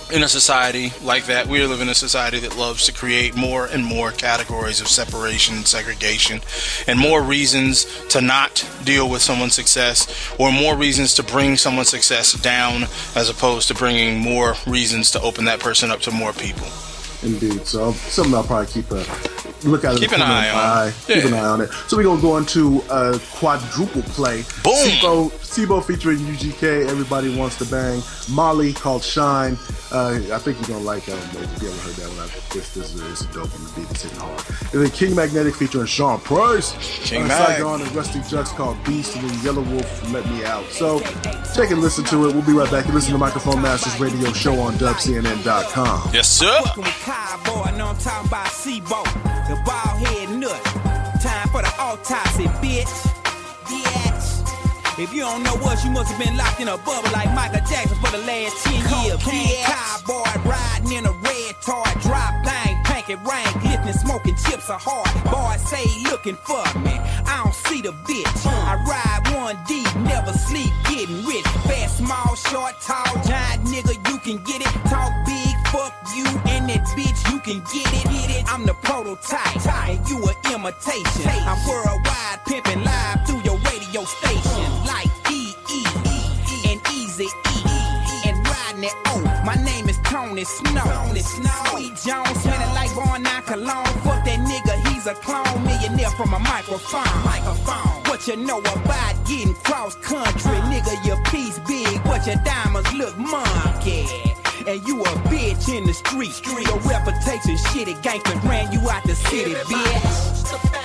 in a society like that. We live in a society that loves to create more and more categories of separation and segregation, and more reasons to not deal with someone's success, or more reasons to bring someone's success down, as opposed to bringing more reasons to open that person up to more people. Indeed. So something I'll probably keep an eye on. Keep an eye on it. So we're gonna go into a quadruple play. Boom. SIBO featuring UGK. Everybody Wants to Bang. Molly called Shine. I think you're gonna like that one, baby. If you ever heard that one, this is a dope one. The beat is hitting hard. And then King Magnetic featuring Sean Price. King Mag. Saigon and Rusty Jux called Beast, and then Yellow Wolf, Let Me Out. So check and listen to it. We'll be right back. You listen to Microphone Masters Radio Show on dubcnn.com. Yes, sir. Boy, I know I'm talking about SIBO, the bald head nut. Time for the autopsy, bitch. If you don't know us, you must have been locked in a bubble like Michael Jackson for the last 10 years. Cowboy riding in a red toy, drop thing, panky rain, lifting, smoking chips are hard. Boy say he looking for me, I don't see the bitch. I ride one deep, never sleep, getting rich. Fast, small, short, tall, giant nigga, you can get it. Talk big, fuck you, and that bitch, you can get it. I'm the prototype, and you an imitation. I'm worldwide, pimping live through your radio station. Like E.E. and Easy E. and Rodney O. My name is Tony Snow. Sweet Jones, smelling like Born Nine Cologne. Fuck that nigga, he's a clone. Millionaire from a microphone. What you know about getting cross country? Nigga, your piece big, but your diamonds look monkey. And you a bitch in the street. Your reputation shitty, gangsters ran you out the city, bitch.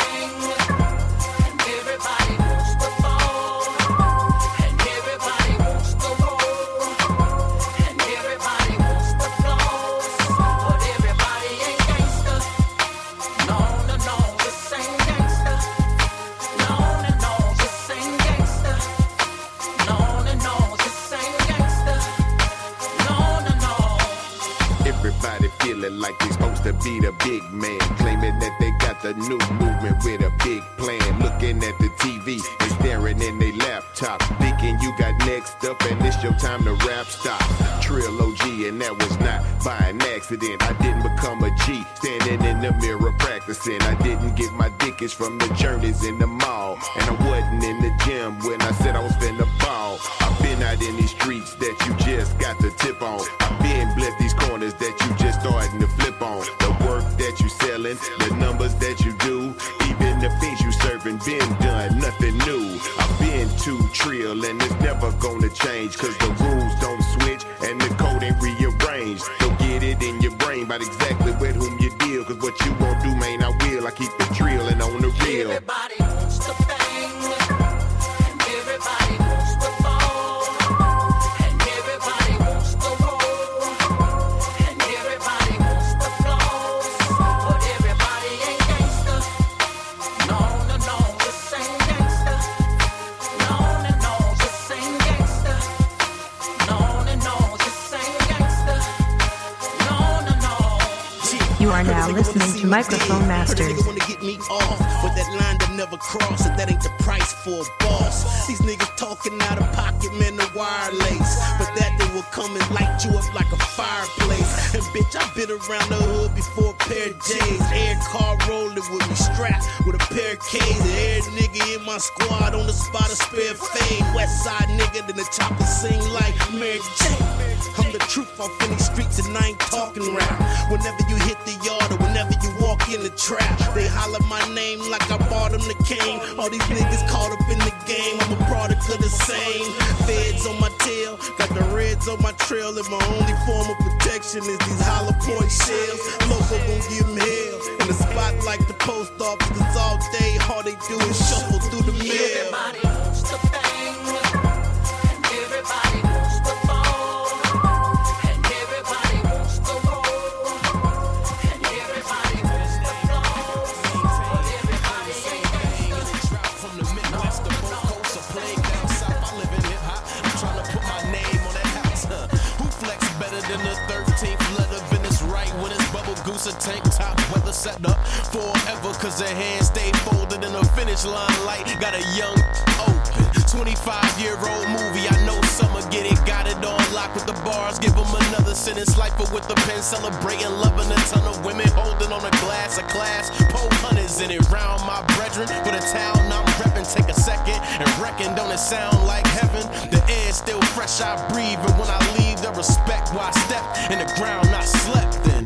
Like they supposed to be the big man, claiming that they got the new movement with a big plan. Looking at the TV and staring in their laptop, thinking you got next up and it's your time to rap. Stop. Trill OG, and that was not by an accident. I didn't become a G standing in the mirror practicing. I didn't get my dickens from the journeys in the mall, and I wasn't in the gym when I said I was finna ball. I've been out in these streets that you just got the tip on. I've been blessed these corners that you just starting to flip on. The work that you selling, the numbers that you do, even the things you serving, been done, nothing new. I've been too trill, and it's never gonna change, cause the rules don't switch and the code ain't rearranged. Don't get it in your brain about exactly with whom you deal, cause what you won't do, man, I will. I keep it drilling on the real. Everybody wants to bang, and everybody wants to fall, and everybody wants to roll, and everybody wants to floss, but everybody ain't gangsta. No, this ain't gangsta. No, this ain't gangsta. No, this ain't gangsta. No. You are now listening to Microphone Masters. Me off with that line that never cross, and that ain't the price for a boss. These niggas talking out of pocket, man, the wire lace, but that they will come and light you up like a fireplace. And bitch, I've been around the hood before a pair of J's. Air car rolling with me, strapped with a pair of K's. And every nigga in my squad on the spot a spare fade. West side nigga, then the chopper sing like Mary J. I'm the truth off in these streets, and I ain't talking rap. Whenever you hit the yard or whenever you walk in the trap, they holler my name like I bought them the cane. All these niggas caught up in the game, I'm a product of the same. Feds on my tail, got the reds on my trail, and my only form of protection is these hollow point shells. Local gon' give them hell, in the spot like the post office, cause all day all they do is shuffle through the mail. Everybody wants to bang, and everybody wants to fall, and everybody wants to roll, and everybody wants to floss, but everybody ain't gangsta. From the Midwest to both coasts, or playing down south, I live in hip hop. I'm trying to put my name on that house. Who flex better than the 13th letter? Been this right when it's bubble goose or tank top weather set up forever, cause their hands stay folded in a finish line light. Got a young open 25-year-old movie. I know summer get it, got it on live. block with the bars, give them another sentence. Lifer with the pen, celebrating, loving a ton of women, holding on a glass of class. Pole hunters in it, round my brethren. For the town I'm reppin', take a second and reckon, don't it sound like heaven? The air's still fresh, I breathe, and when I leave, the respect where I step in the ground I slept in.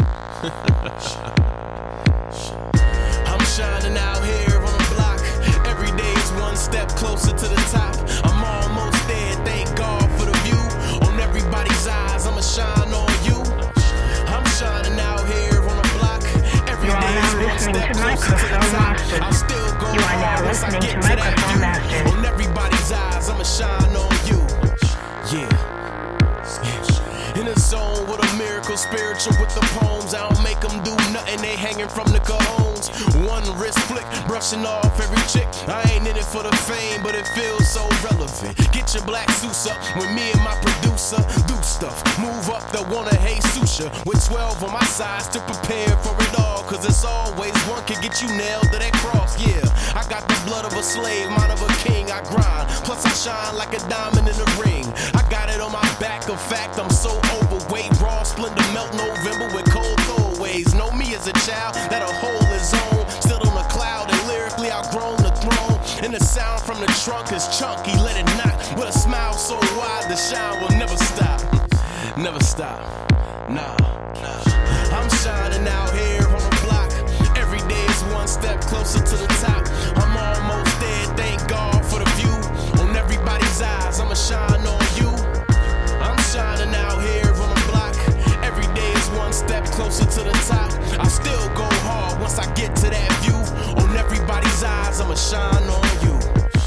I'm shining out here on the block. Every day is one step closer to the top. I'm almost there, thank God for the view. On everybody's eyes, I'ma shine on you. I'm shining out here on the block. Every day is one step closer to the top. I'll still go hard once I get to that view. On everybody's eyes, I'ma shine on you. Yeah. In a zone with a miracle, spiritual with the poems. I don't make them do nothing, they hanging from the cajones. One wrist flick, brushing off every chick. I ain't in it for the fame, but it feels so relevant. Get your black suits up when me and my producer do stuff. Move up the wanna hey susha with 12 on my sides to prepare for it all. Cause it's always one can get you nailed to that cross, yeah. I got the blood of a slave, mind of a king, I grind. Plus I shine like a diamond in the ring. I got it on my back, of fact, I'm so overweight. Raw splendor melt November with cold throwaways. Know me as a child that a hole is on. Still on a cloud and lyrically outgrown the throne. And the sound from the trunk is chunky, let it knock. With a smile so wide, the shine will never stop. Never stop, nah. I'm shining out here on the block. Every day is one step closer to the top. I'm almost there, thank God for the view. On everybody's eyes, I'ma shine on you. I'm shining out here on the block. Every day is one step closer to the top. I still go hard once I get to that view. On everybody's eyes, I'ma shine on you.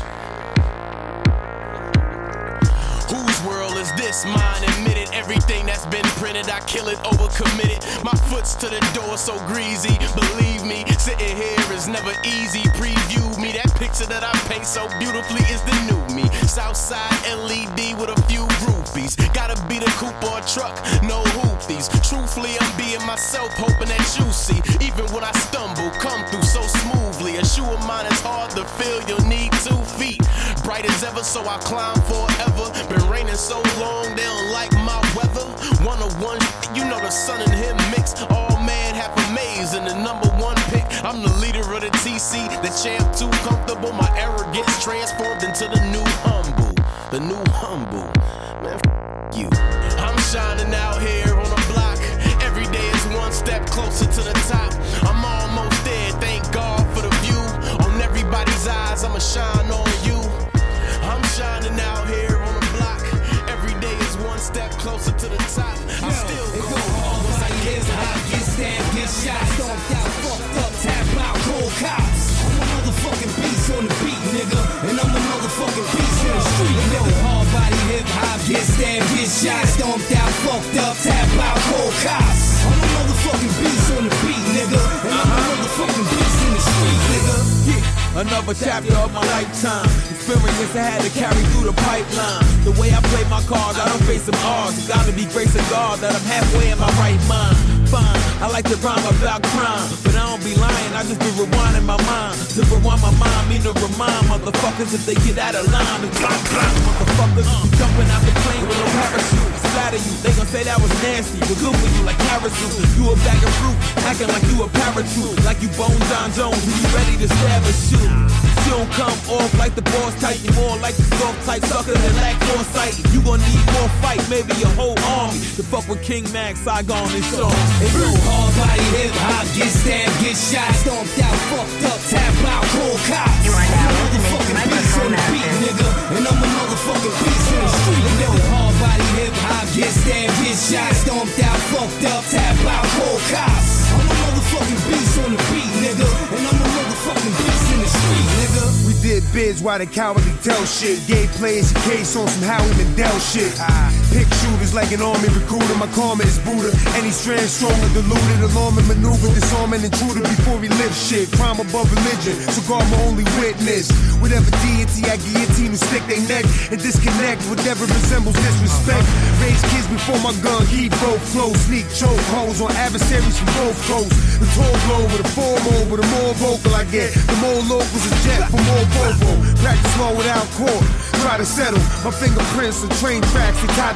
Whose world is this? Mine, admitted. Everything that's been printed, I kill it, overcommitted. My foot's to the door, so greasy. Believe me, sitting here is never easy. Preview me, that picture that I paint so beautifully is the new me. Southside LED with a few groupies. Gotta be the coupe or a truck, no hoopies. Truthfully, I'm being myself, hoping that you see. Even when I stumble, come through so smoothly. A shoe of mine is hard to fill, you'll need 2 feet. Bright as ever, so I climb forever. Been raining so long, they don't like my weather. 101, you know the sun and him mix. All man half amazing, the #1 pick. I'm the leader of the TC, the champ too comfortable. My arrogance transformed into the new humble. The new humble. Man, you. I'm shining out here on the block. Every day is one step closer to the top. I'm almost there, thank God for the view. On everybody's eyes, I'ma shine on you. I'm shining out here on the block. Every day is one step closer to the top. I still go hard once I get high. Get stabbed, get shot, stomped out, fucked up, tap out, cold cops. I'm a motherfucking beast on the beat, nigga. And I'm the motherfucking beast in the street, nigga. Hard body, hip hop, get stabbed, get shot, stomped out, fucked up, tap out, cold cops. I'm a motherfucking beast on the beat, nigga. And I'm a motherfucking beast in the street, nigga. Yeah, another chapter of my lifetime. Experience I had to carry through the pipeline. The way I play my cards, I don't face some odds. It's gotta be grace of God that I'm halfway in my right mind. Fine, I like to rhyme about crime, but I don't be lying, I just be rewinding my mind. To rewind my mind, mean to remind motherfuckers if they get out of line. It's blah, blah, motherfuckers jumping out the plane with no parachute. Splatter you, they gon' say that was nasty, but good for you like parachute. You a bag of fruit, acting like you a parachute. Like you Bone John Jones, and you ready to stab and shoot. You don't come off like the boss type, you more like the soft type sucker that lack foresight. You gon' need more fight, maybe a whole army to fuck with King Max, Saigon, and Sean. Blue hard body, hip hop, get stabbed, get shot, stomped out, fucked up, tap out, cold cops. You are now listening to beast on the Microphone beat, Master. nigga. And I'm a motherfucking beast in the street, nigga. Hard body, hip hop, get stabbed, get shot, stomped out, fucked up, tap out, cold cops. I'm a motherfucking beast on the beat, nigga. And I'm a motherfucking beast in the street, nigga. We did bids while they cowardly tell shit. Gave players a case on some Howie Mandel shit. Pick shooters like an army recruiter. My karma is Buddha. Any strand stronger, diluted. Alarming maneuver, disarm an intruder before he lift shit. Crime above religion, so God my only witness. Whatever deity I guillotine who stick they neck and disconnect whatever resembles disrespect. Raise kids before my gun, keep both close. Sneak choke holes on adversaries from both coasts. The toll blow with a four mode, but the more vocal I get, the more locals a jet for more Volvo. Practice law without court, try to settle. My fingerprints are train tracks, they tied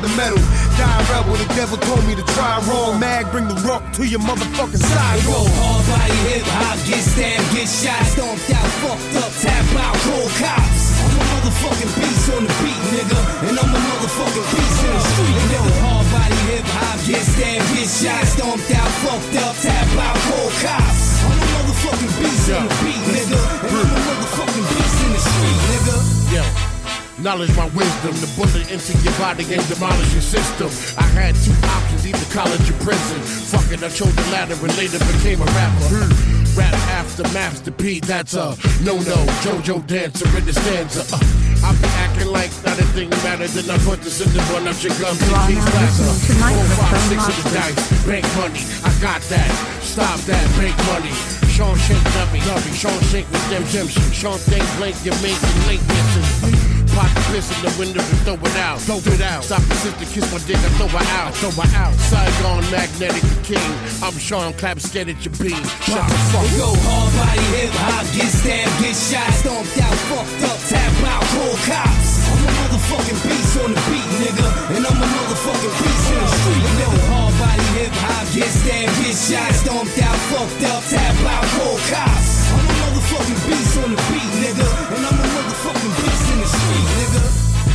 the metal. Die rebel, the devil told me to try wrong. Mag, bring the rock to your motherfucking side. Go hard body hip hop, get stabbed, get shot, stomped out, fucked up, tap out, cold cops. I'm a motherfucking beast on the beat, nigga, and I'm a motherfucking beast in the street, nigga. Hard body hip hop, get stabbed, get shot, stomped out, fucked up, tap out, cold cops. I'm a motherfucking beast on the beat, nigga, and I'm a motherfucking beast in the street, nigga. Yo. Knowledge my wisdom, the bullet into your body and demolish your system. I had two options, either college or prison. Fuck it, I chose the latter and later became a rapper. Rap after Master P, that's a no-no. JoJo dancer in the stanza. I be acting like not a thing matter, then I put this in the one up your gun. 4, 5, 6 of the dice, bank money, I got that. Stop that, bank money. Sean Shank dummy, Sean Shank redemption. Sean Shank blank, you make it late missing. Pop the piss in the window and throw it out. Throw it out. Stop your sister, kiss my dick, I throw her out. Throw her out. Saigon, magnetic, the king. I'm Sean, clap, scared at your beam. Shut the fuck up. Go hard body hip hop, get stabbed, get shot, stomped out, fucked up, tap out, cold cops. I'm a motherfucking beast on the beat, nigga, and I'm a motherfucking beast in the street, nigga. Hard body hip hop, get stabbed, get shot, stomped out, fucked up, tap out, cold cops. I'm a motherfucking beast on the beat, nigga, and I'm a motherfucking beast in the street, nigga.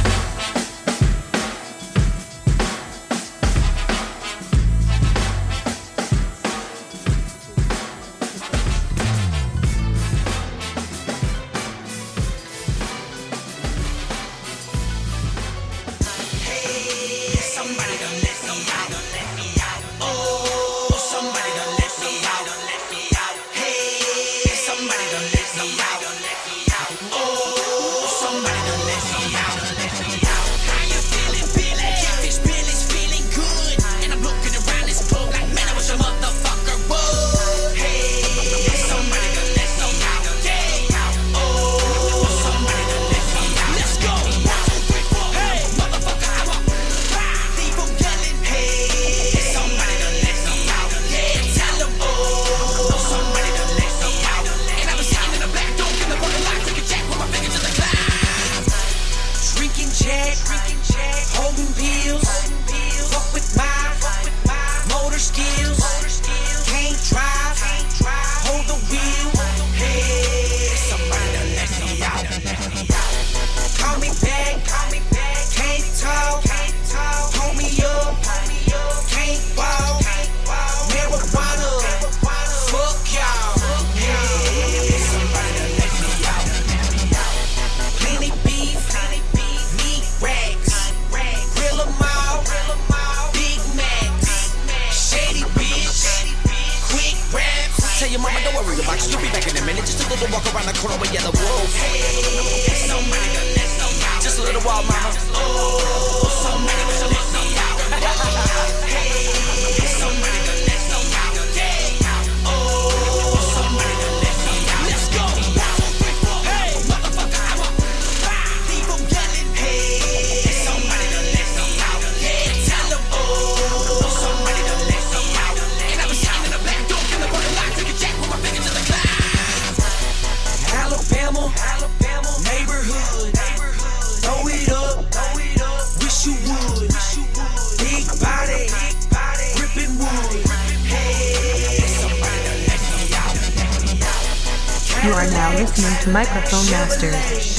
You are now listening to Microphone Masters.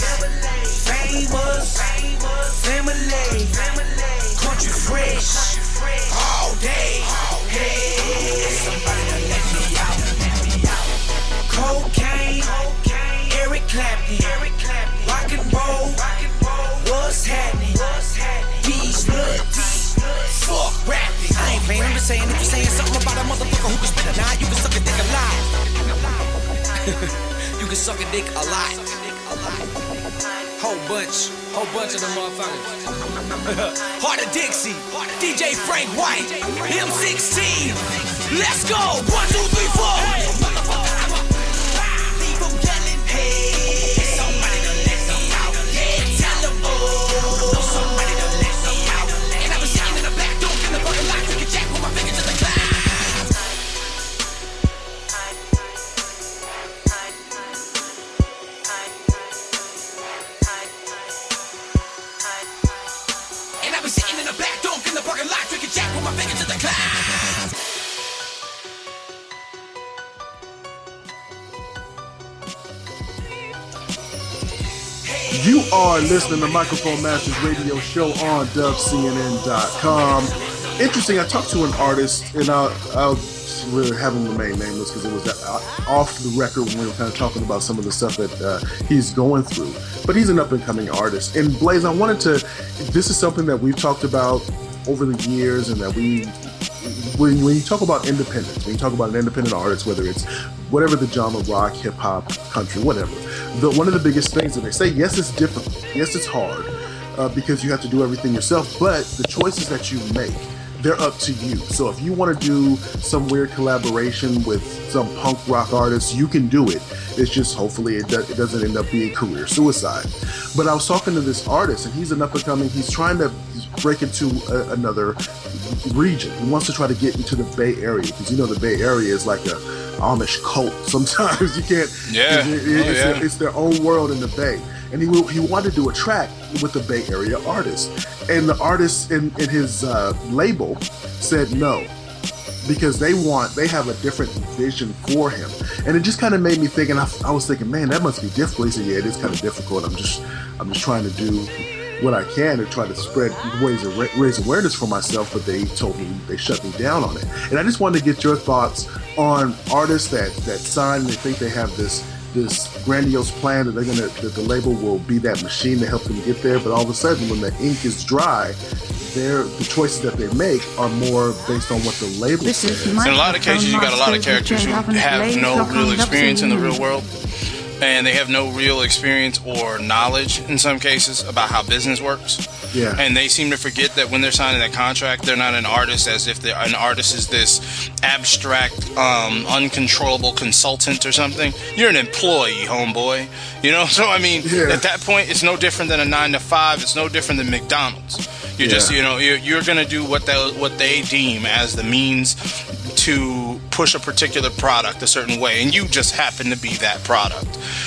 Famous, family, country fresh, all day. Hey, somebody done let me out. Cocaine, Eric Clapton, rock and roll, what's happening? These nuts, fuck rapping. I ain't playing, I'm just saying, if you're saying something about a motherfucker who can spit a nine, you can suck a dick alive. You can suck a dick a lot. Whole bunch of them motherfuckers. Heart of Dixie, DJ Frank White, M16. Let's go. 1, 2, 3, 4. Leave them yelling, hey. Somebody done let me out. Yeah, tell them, oh. Somebody done let me out. And I was sitting in the back door in the fucking lock, taking jack with my fingers to the clouds. And I was sitting in the back door. are listening to Microphone Masters Radio Show on dubcnn.com. Interesting, I talked to an artist, and I'll really have him remain nameless because it was off the record when we were kind of talking about some of the stuff that he's going through. But he's an up-and-coming artist. And Blaze, I wanted to, this is something that we've talked about over the years, and that when you talk about independence, when you talk about an independent artist, whether it's whatever the genre, rock, hip-hop, country, whatever, one of the biggest things that they say, yes, it's difficult, yes, it's hard, because you have to do everything yourself, but the choices that you make, they're up to you. So if you want to do some weird collaboration with some punk rock artist, you can do it. It's just hopefully it doesn't end up being career suicide. But I was talking to this artist, and he's an up-and-coming, he's trying to break into another region. He wants to try to get into the Bay Area, because the Bay Area is like a Amish cult. Sometimes you can't, it's their own world in the Bay. And he wanted to do a track with a Bay Area artist. And the artist in his label said no, because they have a different vision for him. And it just kind of made me think, and I was thinking, man, that must be difficult. He said, yeah, it is kind of difficult. I'm just trying to do what I can to try to spread ways of raise awareness for myself, but they told me, they shut me down on it. And I just wanted to get your thoughts on artists that sign, they think they have this grandiose plan that that the label will be that machine to help them get there, but all of a sudden when the ink is dry, the choices that they make are more based on what the label says. In a lot of cases, you got a lot of characters who have no real experience in the real world, and they have no real experience or knowledge in some cases about how business works. Yeah. And they seem to forget that when they're signing that contract, they're not an artist, as if an artist is this abstract, uncontrollable consultant or something. You're an employee, homeboy. So I mean, at that point, it's no different than a 9-to-5. It's no different than McDonald's. You're just, you're going to do what they deem as the means to push a particular product a certain way, and you just happen to be that product.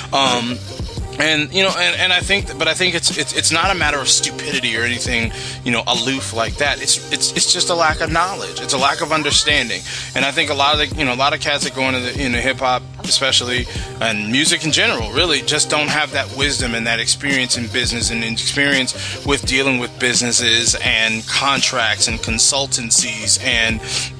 And I think it's not a matter of stupidity or anything, aloof like that. It's just a lack of knowledge. It's a lack of understanding. And I think a lot of cats that go into hip hop, especially, and music in general, really just don't have that wisdom and that experience in business and experience with dealing with businesses and contracts and consultancies and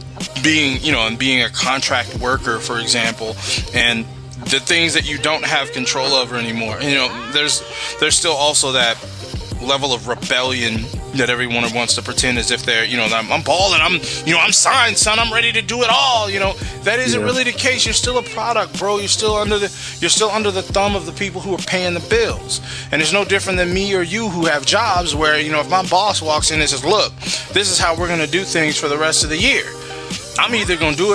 being a contract worker, for example, and the things that you don't have control over anymore. There's still also that level of rebellion that everyone wants to pretend as if they're, I'm balling, I'm signed, son, I'm ready to do it all. That isn't really the case. You're still a product, bro. You're still under the thumb of the people who are paying the bills. And it's no different than me or you who have jobs where, if my boss walks in and says, look, this is how we're going to do things for the rest of the year, I'm either going to do it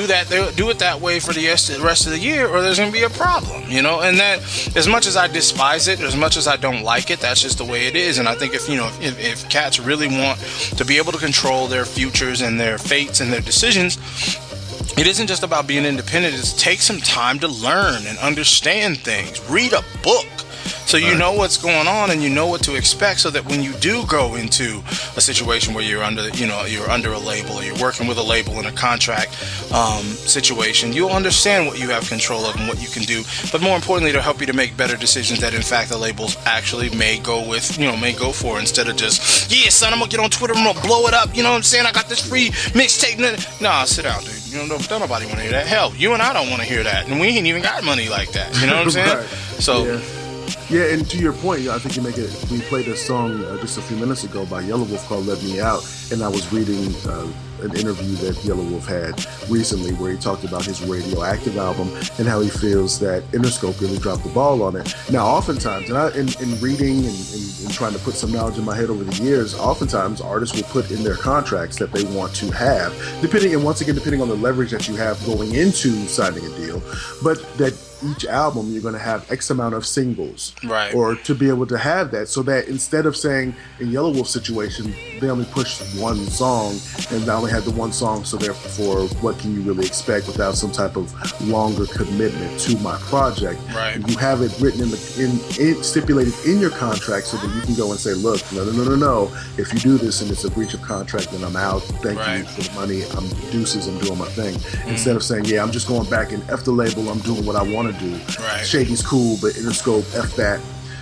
that way for the rest of the year, or there's going to be a problem, and that, as much as I despise it, as much as I don't like it, that's just the way it is. And I think if cats really want to be able to control their futures and their fates and their decisions, it isn't just about being independent. It's take some time to learn and understand things. Read a book, so you know what's going on and you know what to expect, so that when you do go into a situation where you're under a label, or you're working with a label in a contract situation, you'll understand what you have control of and what you can do. But more importantly, to help you to make better decisions that in fact the labels actually may go for, instead of just, yeah, son, I'm gonna get on Twitter, I'm gonna blow it up. You know what I'm saying? I got this free mixtape. Nah, sit down, dude. Don't nobody want to hear that. Hell, you and I don't want to hear that, and we ain't even got money like that. You know what I'm saying? Right. So. Yeah, and to your point, I think we played a song just a few minutes ago by Yelawolf called Let Me Out, and I was reading an interview that Yelawolf had recently where he talked about his Radioactive album and how he feels that Interscope really dropped the ball on it. Now, oftentimes, and in reading and trying to put some knowledge in my head over the years, oftentimes artists will put in their contracts that they want to have, depending on the leverage that you have going into signing a deal, but that each album you're going to have X amount of singles, right? Or to be able to have that, so that instead of saying in Yelawolf's situation they only pushed one song and I only had the one song, so therefore what can you really expect without some type of longer commitment to my project? Right. And you have it written in stipulated in your contract, so that you can go and say, look, no, if you do this and it's a breach of contract, then I'm out. Thank you for the money. I'm deuces. I'm doing my thing. Instead of saying, yeah, I'm just going back and F the label. I'm doing what I want to do. Right. Shady's cool, but Interscope, F that.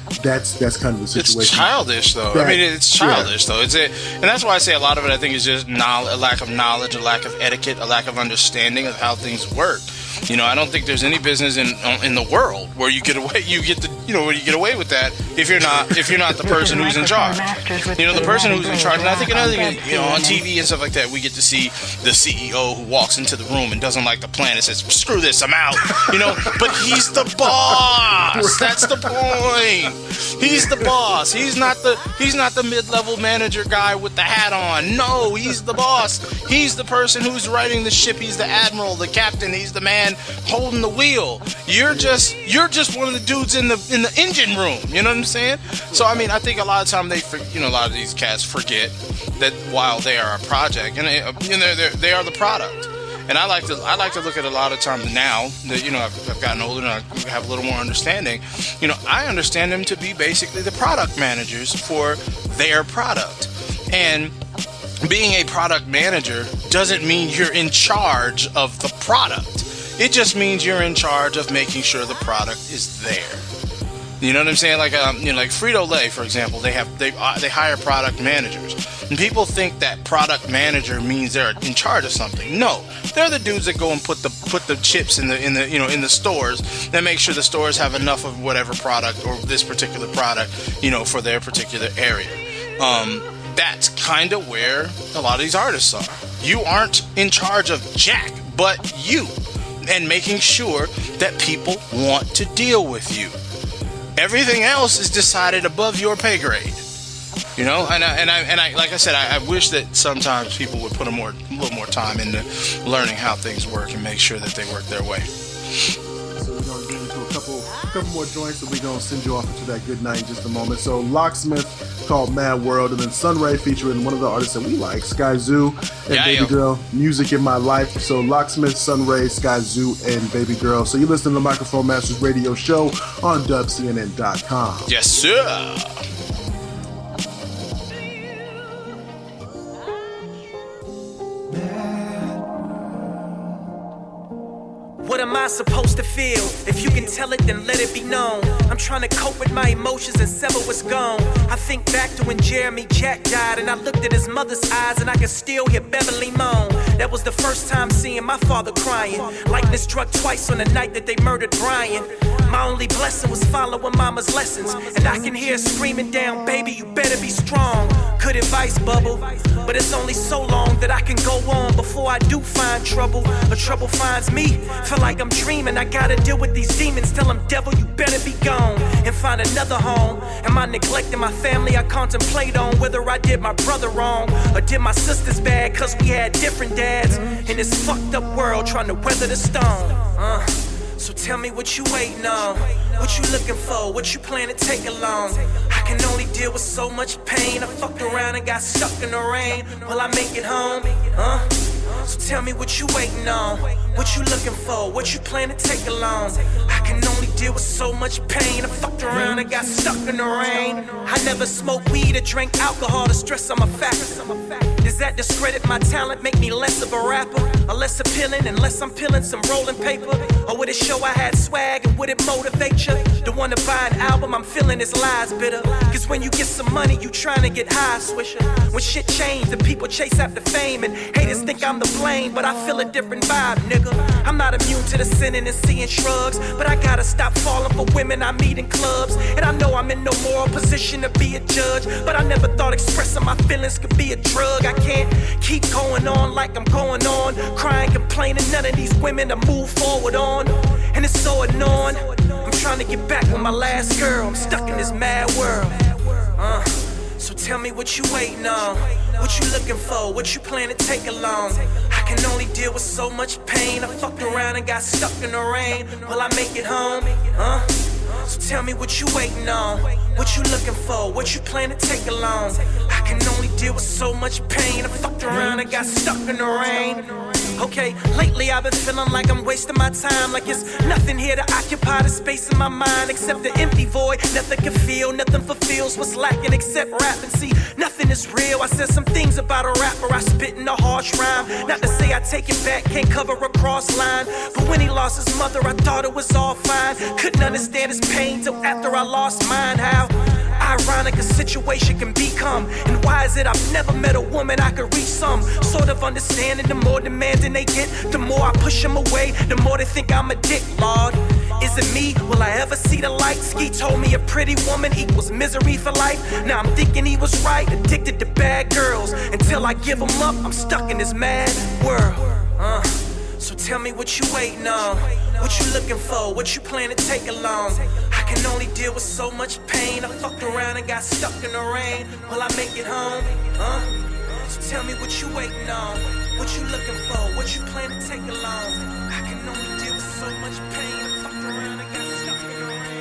That's kind of the situation. It's childish, though. It's childish, though. And that's why I say a lot of it, I think, is just a lack of knowledge, a lack of etiquette, a lack of understanding of how things work. I don't think there's any business in the world where you get away with that if you're not the person who's in charge. The person who's in charge. And I think another thing, on TV and stuff like that, we get to see the CEO who walks into the room and doesn't like the plan and says, "Screw this, I'm out." But he's the boss. That's the point. He's the boss. He's not the mid-level manager guy with the hat on. No, he's the boss. He's the person who's writing the ship. He's the admiral, the captain. He's the man holding the wheel. You're just one of the dudes in the engine room. You know what I'm saying? So I think a lot of time a lot of these cats forget that while they are a project and they are the product. And I like to look at a lot of times now that I've gotten older and I have a little more understanding. I understand them to be basically the product managers for their product. And being a product manager doesn't mean you're in charge of the product. It just means you're in charge of making sure the product is there. You know what I'm saying? Like Frito-Lay, for example, they hire product managers, and people think that product manager means they're in charge of something. No, they're the dudes that go and put the chips in the stores and make sure the stores have enough of whatever product or this particular product, for their particular area. That's kind of where a lot of these artists are. You aren't in charge of jack, but you. And making sure that people want to deal with you. Everything else is decided above your pay grade. And I like I said, I wish that sometimes people would put a little more time into learning how things work and make sure that they work their way. So we're gonna get into a couple more joints, and we're gonna send you off into that good night in just a moment. So Locksmith called Mad World, and then Sunray featuring one of the artists that we like, Skyzoo and Baby Girl, Music in My Life. So Locksmith, Sunray, Skyzoo, and Baby Girl. So you're listening to the Microphone Masters Radio Show on dubcnn.com. Yes, sir. What am I supposed to feel? If you can tell it, then let it be known. I'm trying to cope with my emotions and sever what's gone. I think back to when Jeremy Jack died, and I looked at his mother's eyes, and I could still hear Beverly moan. That was the first time seeing my father crying. Lightning struck twice on the night that they murdered Brian. My only blessing was following mama's lessons, and I can hear her screaming down, "Baby, you better be strong." Good advice, Bubble, but it's only so long that I can go on before I do find trouble, or trouble finds me. Feel like I'm dreaming, I gotta deal with these demons. Tell them, devil, you better be gone and find another home. Am I neglecting my family? I contemplate on whether I did my brother wrong or did my sisters bad, cause we had different dads in this fucked up world trying to weather the storm. So tell me what you waiting on, what you looking for, what you plan to take along. I can only deal with so much pain. I fucked around and got stuck in the rain. Will I make it home? So tell me what you waiting on, what you looking for, what you plan to take along. I can only deal with so much pain. I fucked around and got stuck in the rain. I never smoked weed or drank alcohol to stress I'm a factor. Does that discredit my talent, make me less of a rapper, or less appealing unless I'm peeling some rolling paper? Or would it show I had swag, and would it motivate you to want to buy an album? I'm feeling this lies bitter, cause when you get some money you trying to get high, Swisher. When shit change, the people chase after fame, and haters think I'm the blame, but I feel a different vibe, nigga. I'm not immune to the sinning and seeing shrugs, but I gotta stop falling for women I meet in clubs. And I know I'm in no moral position to be a judge, but I never thought expressing my feelings could be a drug. I can't keep going on like I'm going on, crying, complaining, none of these women to move forward on. And it's so annoying. I'm trying to get back with my last girl, I'm stuck in this mad world. So tell me what you waiting on, what you looking for, what you plan to take along. I can only deal with so much pain. I fucked around and got stuck in the rain. Will I make it home? So tell me what you waiting on, what you looking for, what you plan to take along. I can only deal with so much pain. I fucked around and got stuck in the rain. Okay, lately I've been feeling like I'm wasting my time, like it's nothing here to occupy the space in my mind except the empty void. Nothing can feel, nothing fulfills what's lacking except rap. And see, nothing is real. I said some things about a rapper, I spit in a harsh rhyme. Not to say I take it back, can't cover a cross line, but when he lost his mother, I thought it was all fine. Couldn't understand his pain till after I lost mine. How ironic a situation can become, and why is it I've never met a woman I could reach some sort of understanding? The more demanding they get, the more I push them away, the more they think I'm a dick, Lord. Is it me? Will I ever see the light? Ski told me a pretty woman equals misery for life. Now I'm thinking he was right, addicted to bad girls. Until I give him up, I'm stuck in this mad world. So tell me what you waiting on, what you looking for, what you plan to take along. I can only deal with so much pain. I fucked around and got stuck in the rain. Will I make it home? So tell me what you waiting on, what you looking for, what you plan to take along. I can only deal with so much pain. I fucked around and got stuck in the rain.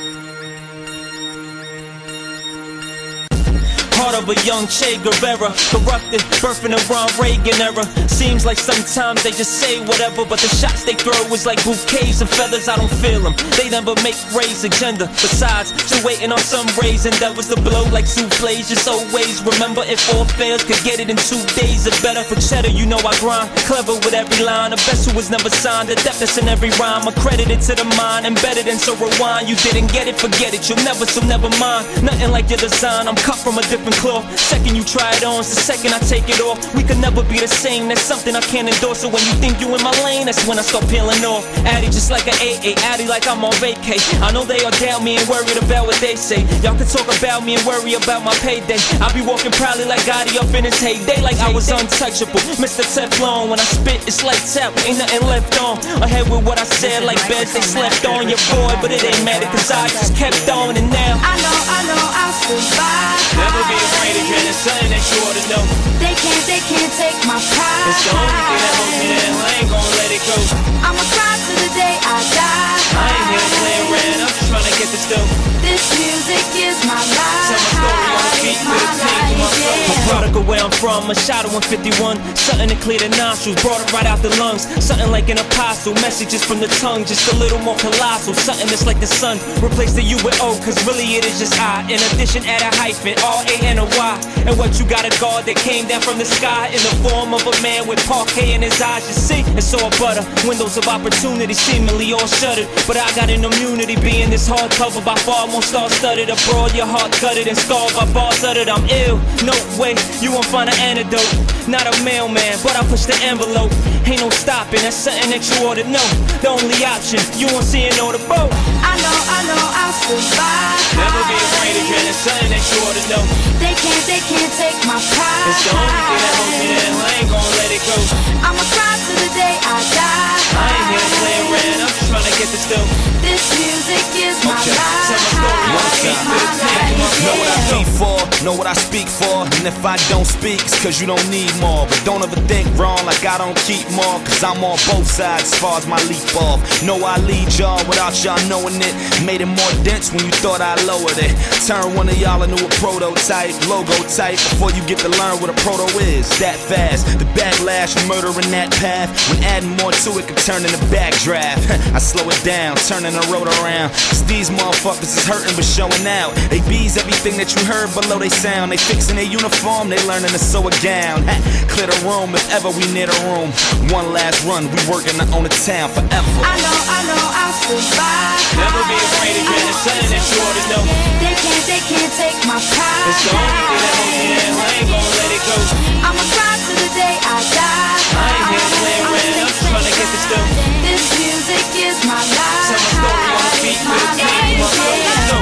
Heart of a young Che Guevara, corrupted, birthing a Ron Reagan era. Seems like sometimes they just say whatever, but the shots they throw is like bouquets of feathers. I don't feel them, they never make Ray's agenda. Besides, still waiting on some raising that was the blow like souffles. Just always remember, if all fails, could get it in 2 days or better. For cheddar, you know I grind, clever with every line. A best who was never signed, the depth that's in every rhyme. Accredited to the mind, embedded in, so rewind. You didn't get it, forget it, you'll never, so never mind. Nothing like your design, I'm cut from a different cloth. Second you try it on, it's the second I take it off. We could never be the same, that's something I can't endorse. So when you think you in my lane, that's when I start peeling off. Addy just like an AA, Addy like I'm on vacay. I know they all doubt me and worried about what they say. Y'all can talk about me and worry about my payday. I'll be walking proudly like Gotti up in his heyday, like I was untouchable, Mr. Teflon. When I spit, it's lights out, ain't nothing left on. Ahead with what I said, like beds they slept on. Your boy, but it ain't matter, cause I just kept on. And now I know I'll survive. Never be afraid again, it's something that you ought to know. They can't take my pride. It's the only thing that holds me down, I ain't gon' let it go. I'ma cry to the day I die. I ain't here playing around, I'm just trying to get this dough. This music is my life. Tell my story on the beat with a team to my soul. A product of where I'm from, a shot of 151. Something to clear the nostrils, brought it right out the lungs. Something like an apostle, messages from the tongue, just a little more colossal. Something that's like the sun, replace the U with O, cause really it is just I. In addition, add a hyphen, R-A-N-O-Y. And what you got, a God that came down from the sky in the form of a man with parquet in his eyes. You see, it's all butter, windows of opportunity seemingly all shuttered. But I got an immunity, being this hardcover by far more star-studded. Abroad, your heart gutted and scarred by bars uttered. I'm ill, no way, you won't find an antidote. Not a mailman, but I push the envelope. Ain't no stopping, that's something that you ought to know. The only option, you won't see it on the boat. I know I'll survive. Never be afraid again, it's something that you ought to know. They can't take my pride. It's the only thing that holds me down, I ain't gon' let it go. I'ma cry to the day I die. I ain't here playing around, I'm just trying to get this dough. This music is my life. Tell my story on the beat with a team to my soul. Know what I beat for, know what I speak for. And if I don't speak, it's cause you don't need more. But don't ever think wrong like I don't keep more, cause I'm on both sides as far as my leap off. Know I lead y'all without y'all knowing it. Made it more dense when you thought I lowered it. Turn one of y'all into a prototype, logo type, before you get to learn what a proto is. That fast, the backlash from murdering that path. When adding more to it could turn into backdraft. I slow it down, turning the road around, cause these motherfuckers is hurting but showing out. They bees everything that you heard below they sound. They fixing their uniform, they learning to sew a gown. Clear the room if ever we near the room. One last run, we working to own the town forever. I know I'll survive. Never be afraid again, it's something that you ought to know. They can't take my pride. It's the only thing that holds me down, I ain't gon' let it go. I'ma cry to the day I die. I ain't here playing around, I'm just trying to get this dough. This music is my life. Tell my story on the beat with a team to my soul. Let's go.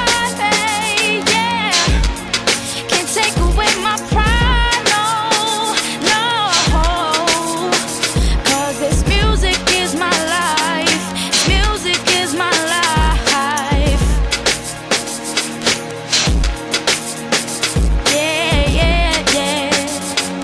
Can't take away my pride, no. Cause this music is my life. This music is my life. Yeah.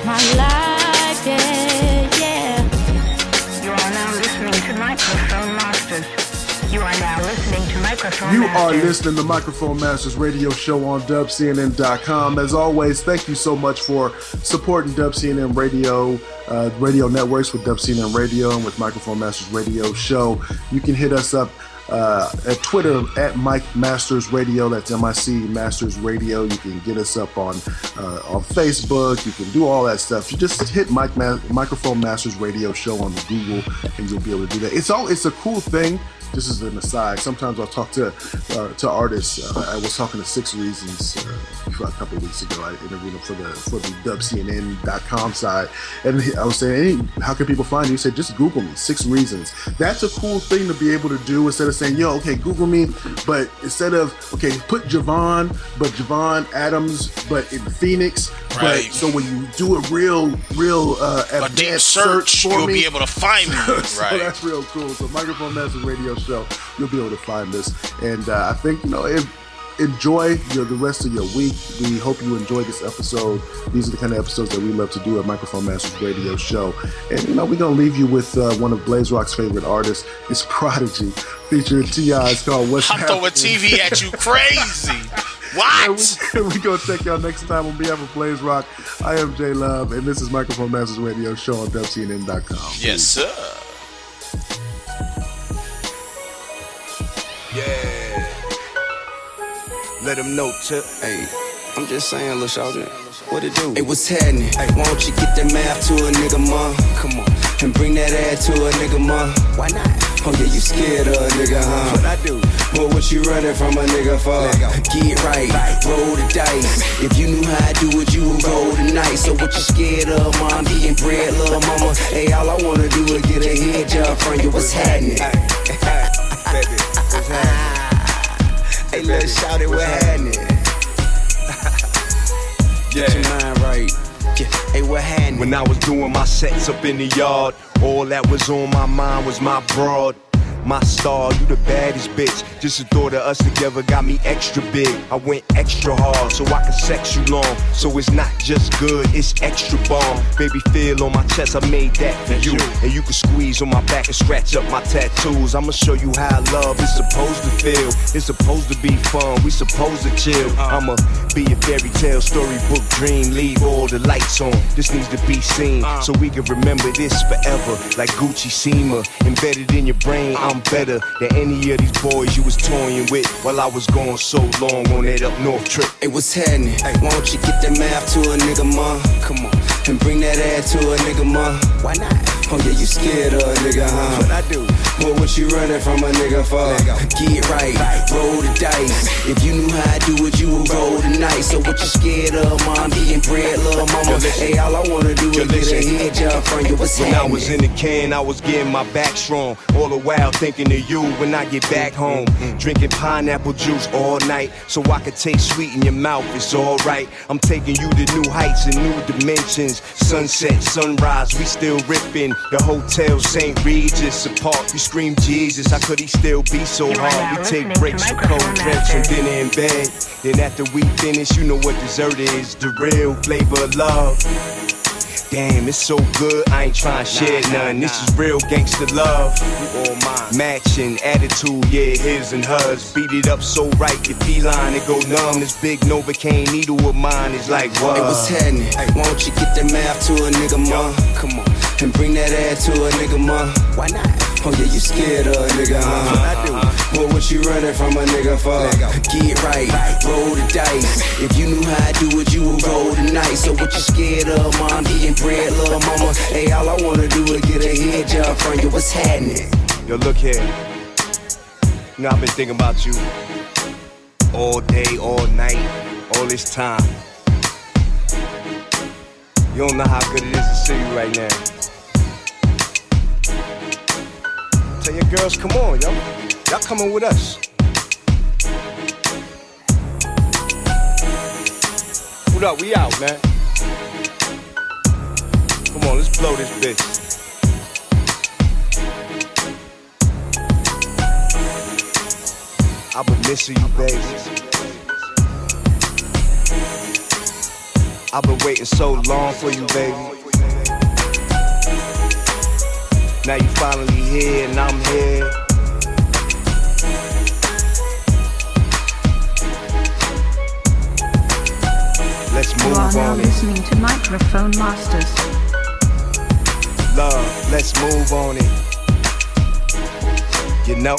my life, yeah. You are now listening to Microphone Masters. You are now listening to Microphone You Masters. are listening to Microphone Masters radio show on dubcnn.com. As always, thank you so much for supporting WCNN Radio, radio networks with WCNN Radio and with Microphone Masters radio show. You can hit us up at Twitter at Mike Masters Radio. That's MIC Masters Radio. You can get us up on Facebook. You can do all that stuff. You just hit Microphone Masters Radio Show on the Google, and you'll be able to do that. It's a cool thing. Just as an aside, sometimes I'll talk to artists. I was talking to 6 Reasons a couple of weeks ago. I interviewed him for the WCNN.com side, and I was saying, hey, how can people find you? He said, just Google me, 6 Reasons. That's a cool thing to be able to do instead of saying, yo, okay, Google me, but instead of, okay, put Javon Adams, but in Phoenix. Right. But, so when you do a real advanced deep search, for you'll me, be able to find me. Right. So that's real cool. So Microphone Masters Radio Show, you'll be able to find this, and I think enjoy the rest of your week. We hope you enjoyed this episode. These are the kind of episodes that we love to do at Microphone Masters Radio Show, and we're gonna leave you with one of Blaze Rock's favorite artists. It's Prodigy featuring T.I. It's called What's I'm throwing TV at you crazy. What? We're going to check y'all next time on behalf of Blaze Rock. I am J Love, and this is Microphone Masters Radio Show on WCNN.com. Yes, sir. Yeah. Let them know, Tip. Hey, I'm just saying, lil' shawty, what it do? Hey, what's happening? Hey, why don't you get that math to a nigga, ma? Come on. And bring that ass to a nigga, ma. Why not? Oh yeah, you scared of a nigga, huh? What I do? Well, what you running from a nigga for? Get right, roll the dice. If you knew how I do it, you would roll the night. So what you scared of, mom? Getting bread, little mama. Hey, all I wanna do is get a head job from you. What's happening? Baby, what's happening? Hey, let's shout it, what's happening? Get your mind right. Hey, what happened? When I was doing my sets up in the yard, all that was on my mind was my broad. My star, you the baddest bitch. Just the thought of us together got me extra big. I went extra hard so I could sex you long. So it's not just good, it's extra bomb. Baby, feel on my chest, I made that for you. And you can squeeze on my back and scratch up my tattoos. I'ma show you how love is supposed to feel. It's supposed to be fun, we supposed to chill. I'ma be a fairy tale, storybook dream. Leave all the lights on, this needs to be seen. So we can remember this forever. Like Gucci Sema, embedded in your brain. I'm better than any of these boys you was toying with while I was gone so long on that up north trip. Hey, what's happening? Hey, why don't you get that math to a nigga, ma? Come on. And bring that ass to a nigga, ma. Why not? Oh yeah, you scared of a nigga, huh? What I do? Well, what you running from a nigga for? Get right, roll the dice. If you knew how I do it, you would roll the night. So what you scared of, mom? Getting bread, little mama. Hey, all I wanna do is get a head job from you. What's happening? When I was in the can, I was getting my back strong. All the while thinking of you when I get back home. Drinking pineapple juice all night so I could taste sweet in your mouth. It's alright. I'm taking you to new heights and new dimensions. Sunset, sunrise, we still ripping. The hotel St. Regis apart. We scream Jesus, how could he still be so hard? We take breaks for cold drinks and dinner in bed. Then after we finish, you know what dessert is. The real flavor of love. Damn, it's so good, I ain't trying to share none. This is real gangster love. We all mine. Matching attitude, yeah, his and hers. Beat it up so right, your feline, it go numb. This big Novocaine needle of mine is like, what? Hey, what's happening? Hey, why don't you get that math to a nigga, ma? Come on. And bring that ass to a nigga, ma. Why not? Oh yeah, you scared of a nigga, huh? What I do? Well, what you running from a nigga for? Get right, roll the dice. If you knew how I do it, you would roll the night. So what you scared of, mom? Getting bread, little mama. Hey, all I wanna do is get a head job from you. What's happening? Yo, look here. You know, I've been thinking about you all day, all night, all this time. You don't know how good it is to see you right now. Tell your girls, come on, y'all coming with us. What up, we out, man. Come on, let's blow this bitch. I've been missing you, baby. I've been waiting so long for you, baby. Now you finally here and I'm here. Let's move on it. You are now listening to Microphone Masters. Love, let's move on it. You know.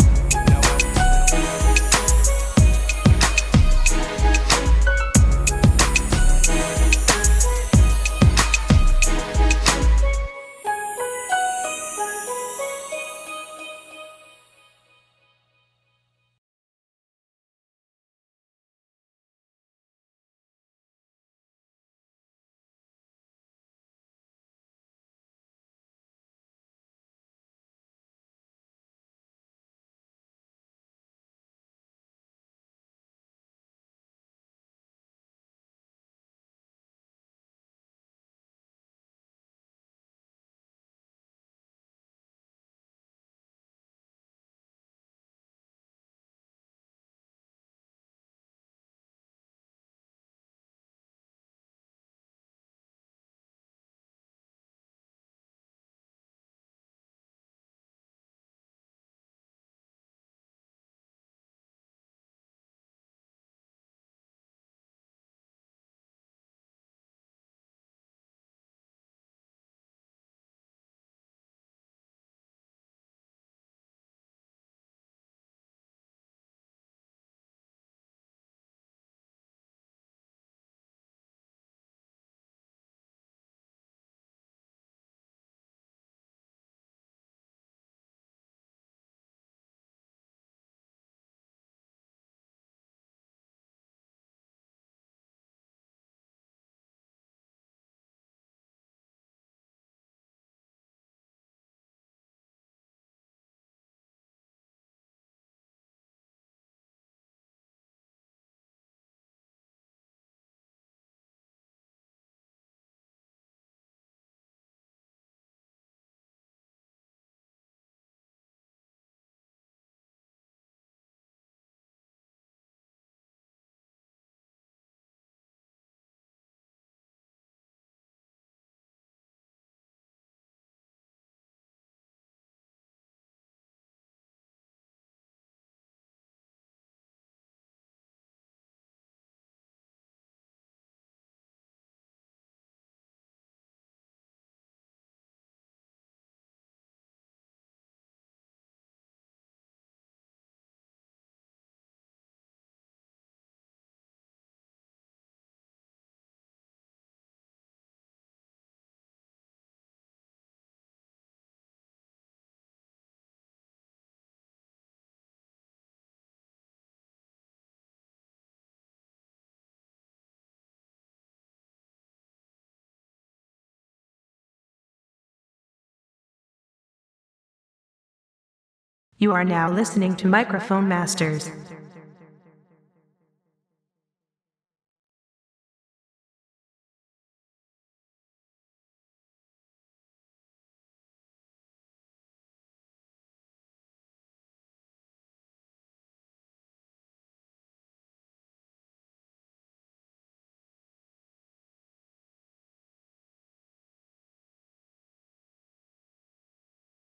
You are now listening to Microphone Masters.